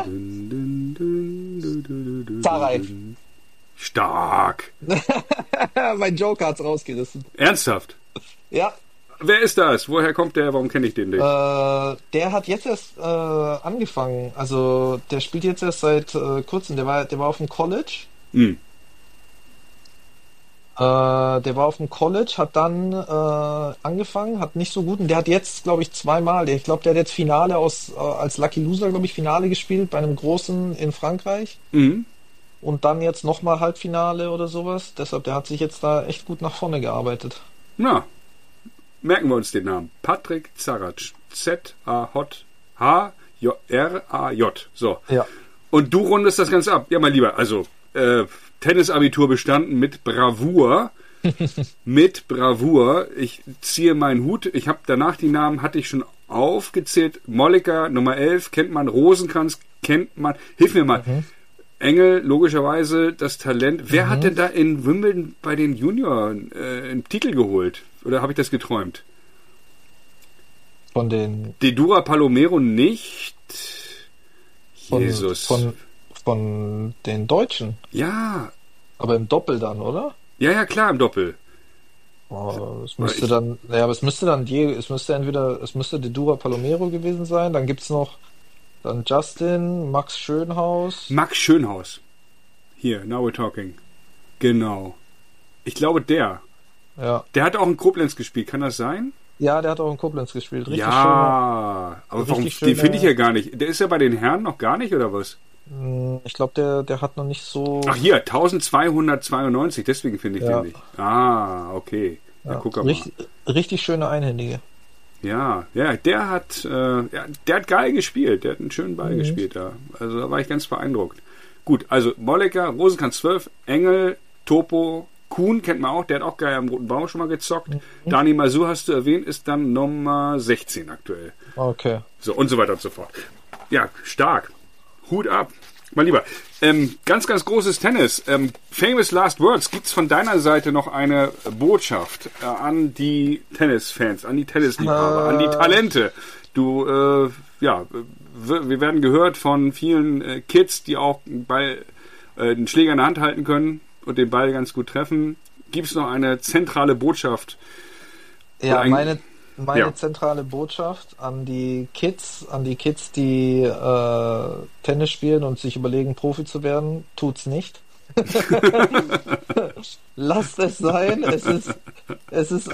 Zareif. Stark. Mein Joker hat's rausgerissen. Ernsthaft? Ja. Wer ist das? Woher kommt der? Warum kenne ich den nicht? Der hat jetzt erst angefangen. Also der spielt jetzt erst seit kurzem. Der war auf dem College. Hm. Der war auf dem College, hat dann angefangen, hat nicht so gut, und der hat jetzt, glaube ich, zweimal, ich glaube, der hat jetzt Finale als Lucky Loser, glaube ich, Finale gespielt bei einem Großen in Frankreich. Mhm. Und dann jetzt nochmal Halbfinale oder sowas. Deshalb, der hat sich jetzt da echt gut nach vorne gearbeitet. Na, merken wir uns den Namen. Patrick Zaratsch. Z-A-H-J-R-A-J. So. Ja. Und du rundest das Ganze ab. Ja, mein Lieber, also Tennisabitur bestanden mit Bravour. Mit Bravour. Ich ziehe meinen Hut. Ich habe danach die Namen, hatte ich schon aufgezählt. Molliker, Nummer 11, kennt man. Rosenkranz, kennt man. Hilf mir mal. Engel, logischerweise das Talent. Wer hat denn da in Wimbledon bei den Junioren einen Titel geholt? Oder habe ich das geträumt? Von den... Dedura Palomero nicht. Jesus. Von den Deutschen. Ja. Aber im Doppel dann, oder? Ja, klar, im Doppel. Oh, es müsste Dedura Palomero gewesen sein. Dann gibt's noch dann Justin, Max Schönhaus. Max Schönhaus. Hier, now we're talking. Genau. Ich glaube, der. Ja. Der hat auch in Koblenz gespielt, kann das sein? Ja, der hat auch in Koblenz gespielt. Richtig ja, aber warum? richtig Den schöner- finde ich ja gar nicht. Der ist ja bei den Herren noch gar nicht, oder was? schöner. Ich glaube, der hat noch nicht so... Ach hier, 1292, deswegen finde ich Ja. den nicht. Ah, okay. Ja, guck mal. richtig schöne Einhändige. Ja, der hat geil gespielt. Der hat einen schönen Ball gespielt da. Also da war ich ganz beeindruckt. Gut, also Molliker, Rosenkranz 12, Engel, Topo, Kuhn kennt man auch, der hat auch geil am Roten Baum schon mal gezockt. Dani Masur hast du erwähnt, ist dann Nummer 16 aktuell. Okay. So, und so weiter und so fort. Ja, stark. Hut ab. Mein Lieber, ganz, ganz großes Tennis. Famous Last Words. Gibt's von deiner Seite noch eine Botschaft an die Tennisfans, an die Tennisliebhaber, an die Talente? Du, wir werden gehört von vielen Kids, die auch den Schläger in der Hand halten können und den Ball ganz gut treffen. Gibt's noch eine zentrale Botschaft? Ja, Oder meine zentrale Botschaft an die Kids, die Tennis spielen und sich überlegen, Profi zu werden, tut's nicht. Lasst es sein. Es ist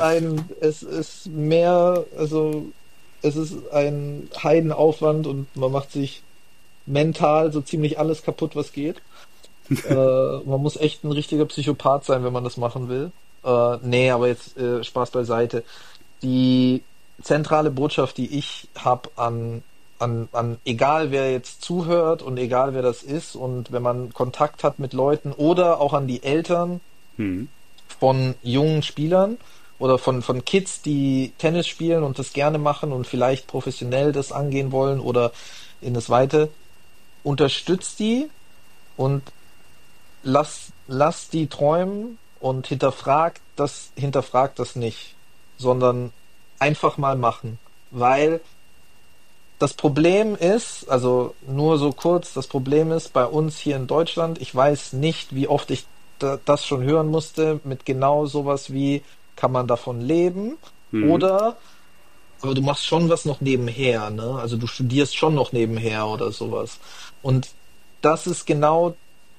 ein Heidenaufwand und man macht sich mental so ziemlich alles kaputt, was geht. Man muss echt ein richtiger Psychopath sein, wenn man das machen will. Nee, aber jetzt Spaß beiseite. Die zentrale Botschaft, die ich habe an egal wer jetzt zuhört und egal wer das ist, und wenn man Kontakt hat mit Leuten oder auch an die Eltern von jungen Spielern oder von Kids, die Tennis spielen und das gerne machen und vielleicht professionell das angehen wollen oder in das Weite, unterstützt die und lasst die träumen und hinterfragt das nicht, sondern einfach mal machen. Weil das Problem ist, also nur so kurz, das Problem ist bei uns hier in Deutschland, ich weiß nicht, wie oft ich das schon hören musste, mit genau sowas wie, kann man davon leben? Oder, aber du machst schon was noch nebenher, ne? Also du studierst schon noch nebenher oder sowas. Und das ist genau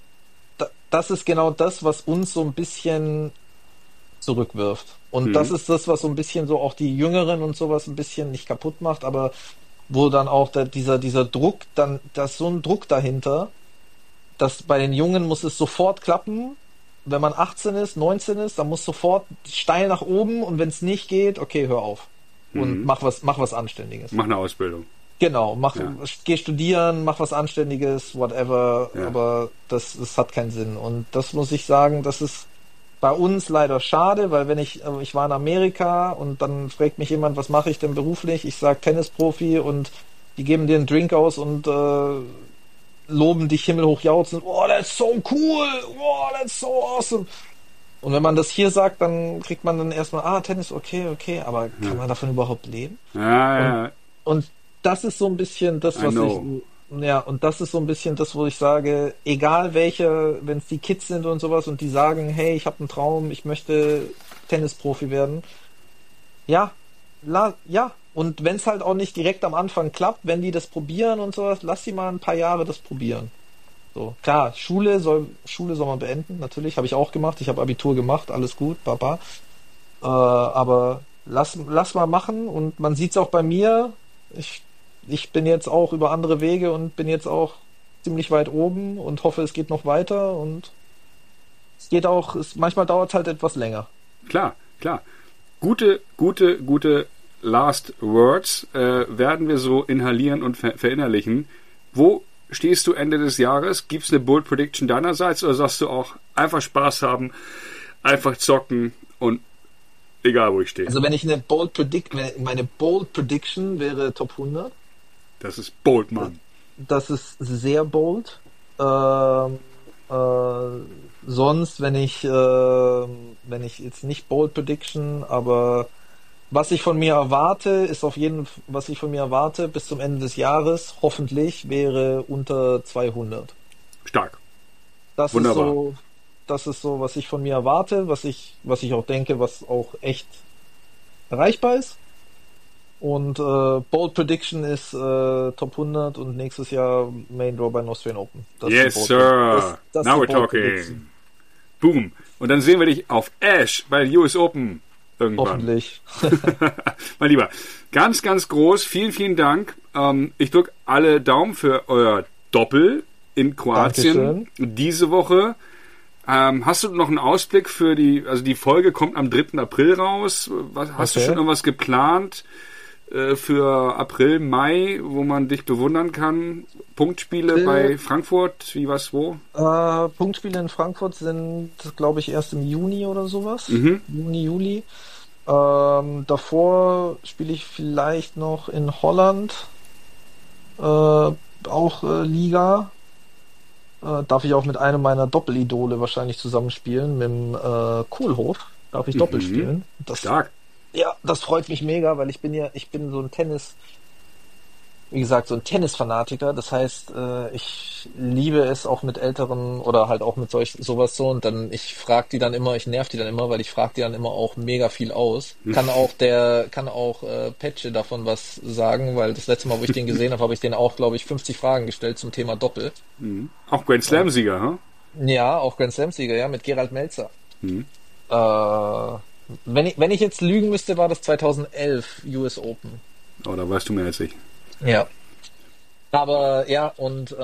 das, was uns so ein bisschen zurückwirft. Und das ist das, was so ein bisschen so auch die Jüngeren und sowas ein bisschen nicht kaputt macht, aber wo dann auch dieser Druck, da ist so ein Druck dahinter, dass bei den Jungen muss es sofort klappen. Wenn man 18 ist, 19 ist, dann muss sofort steil nach oben, und wenn es nicht geht, okay, hör auf. Und mach was Anständiges. Mach eine Ausbildung. Genau, geh studieren, mach was Anständiges, whatever, aber das hat keinen Sinn. Und das muss ich sagen, das ist bei uns leider schade, weil wenn ich war in Amerika und dann fragt mich jemand, was mache ich denn beruflich? Ich sag Tennisprofi, und die geben dir einen Drink aus und loben dich himmelhoch jauchzend, oh, that's so cool, oh, that's so awesome. Und wenn man das hier sagt, dann kriegt man dann erstmal, Tennis, okay, aber kann man davon überhaupt leben? Ja. Und das ist so ein bisschen das, was wo ich sage, egal welche, wenn es die Kids sind und sowas und die sagen, hey, ich habe einen Traum, ich möchte Tennisprofi werden. Ja. Und wenn es halt auch nicht direkt am Anfang klappt, wenn die das probieren und sowas, lass sie mal ein paar Jahre das probieren. So, klar, Schule soll man beenden, natürlich, habe ich auch gemacht. Ich habe Abitur gemacht, alles gut, Baba. Aber lass mal machen, und man sieht's auch bei mir. Ich bin jetzt auch über andere Wege und bin jetzt auch ziemlich weit oben und hoffe, es geht noch weiter, und es geht auch, manchmal dauert es halt etwas länger. Klar. Gute Last Words werden wir so inhalieren und verinnerlichen. Wo stehst du Ende des Jahres? Gibt's eine Bold Prediction deinerseits, oder sagst du auch einfach Spaß haben, einfach zocken und egal wo ich stehe? Also wenn ich meine Bold Prediction wäre Top 100. Das ist bold, Mann. Das ist sehr bold. Sonst, wenn ich jetzt nicht Bold Prediction, aber was ich von mir erwarte, bis zum Ende des Jahres, hoffentlich, wäre unter 200. Stark. Das Wunderbar. Das ist so, was ich von mir erwarte, was ich auch denke, was auch echt erreichbar ist. Und Bold Prediction ist Top 100 und nächstes Jahr Main Draw beim Australian Open. Das Yes, Sir. Das Now ist die we're Bold talking. Prediction. Boom. Und dann sehen wir dich auf Ash bei US Open irgendwann. Hoffentlich. Mein Lieber, ganz, ganz groß. Vielen, vielen Dank. Ich drücke alle Daumen für euer Doppel in Kroatien Dankeschön. diese Woche. Hast du noch einen Ausblick für die Folge kommt am 3. April raus. Hast du schon irgendwas geplant für April, Mai, wo man dich bewundern kann? Punktspiele bei Frankfurt, wie was, wo? Punktspiele in Frankfurt sind, glaube ich, erst im Juni oder sowas. Juni, Juli. Davor spiele ich vielleicht noch in Holland. Auch Liga. Darf ich auch mit einem meiner Doppelidole wahrscheinlich zusammenspielen, mit dem Kohlhof. Darf ich Doppel spielen. Stark. Ja, das freut mich mega, weil ich bin so ein so ein Tennisfanatiker. Das heißt, ich liebe es auch mit Älteren oder halt auch mit sowas so. Und dann, ich nerv die dann immer, weil ich frage die dann immer auch mega viel aus. Kann auch Petsche davon was sagen, weil das letzte Mal, wo ich den gesehen habe ich den auch, glaube ich, 50 Fragen gestellt zum Thema Doppel. Auch Grand Slam-Sieger, hm? Ja, auch Grand Slam-Sieger, ja, mit Gerald Melzer. Wenn ich jetzt lügen müsste, war das 2011 US Open. Oh, da weißt du mehr als ich. Ja. Aber ja, und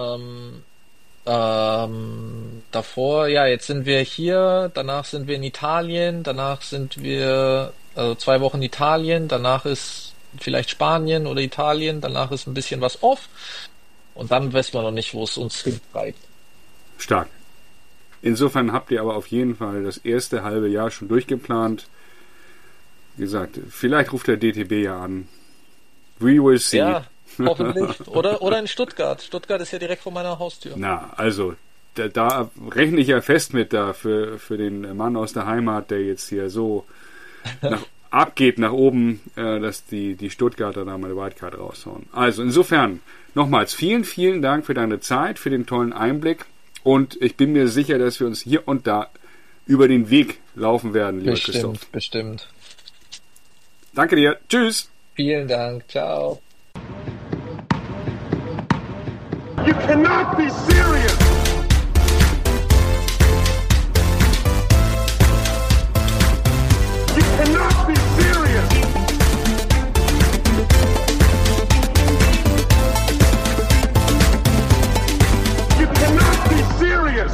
davor, ja, jetzt sind wir hier, danach sind wir in Italien, danach sind wir 2 Wochen Italien, danach ist vielleicht Spanien oder Italien, danach ist ein bisschen was off, und dann wissen wir noch nicht, wo es uns hintreibt. Stark. Insofern habt ihr aber auf jeden Fall das erste halbe Jahr schon durchgeplant. Wie gesagt, vielleicht ruft der DTB ja an. We will see. Ja, hoffentlich. Oder in Stuttgart. Stuttgart ist ja direkt vor meiner Haustür. Na, also, da rechne ich ja fest mit für den Mann aus der Heimat, der jetzt hier so abgeht nach oben, dass die Stuttgarter da mal eine Wildcard raushauen. Also insofern, nochmals vielen, vielen Dank für deine Zeit, für den tollen Einblick. Und ich bin mir sicher, dass wir uns hier und da über den Weg laufen werden, lieber Christoph. Bestimmt. Danke dir. Tschüss. Vielen Dank. Ciao. You cannot be serious. You cannot be serious. You cannot be serious.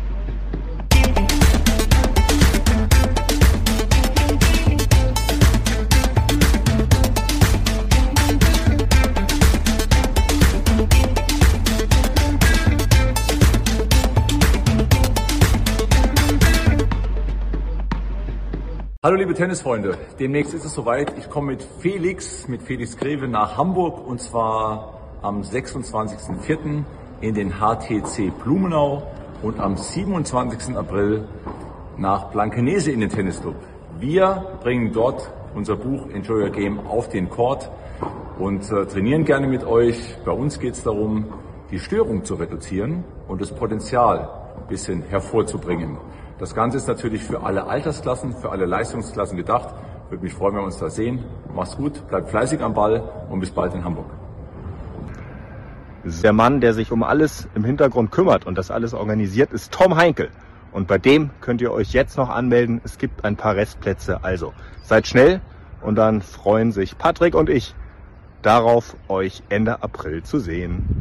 Hallo liebe Tennisfreunde, demnächst ist es soweit. Ich komme mit Felix Greve nach Hamburg, und zwar am 26.04. in den HTC Blumenau und am 27. April nach Blankenese in den Tennisclub. Wir bringen dort unser Buch Enjoy Your Game auf den Court und trainieren gerne mit euch. Bei uns geht es darum, die Störung zu reduzieren und das Potenzial ein bisschen hervorzubringen. Das Ganze ist natürlich für alle Altersklassen, für alle Leistungsklassen gedacht. Würde mich freuen, wenn wir uns da sehen. Mach's gut, bleibt fleißig am Ball und bis bald in Hamburg. Der Mann, der sich um alles im Hintergrund kümmert und das alles organisiert, ist Tom Heinkel. Und bei dem könnt ihr euch jetzt noch anmelden. Es gibt ein paar Restplätze. Also seid schnell und dann freuen sich Patrick und ich darauf, euch Ende April zu sehen.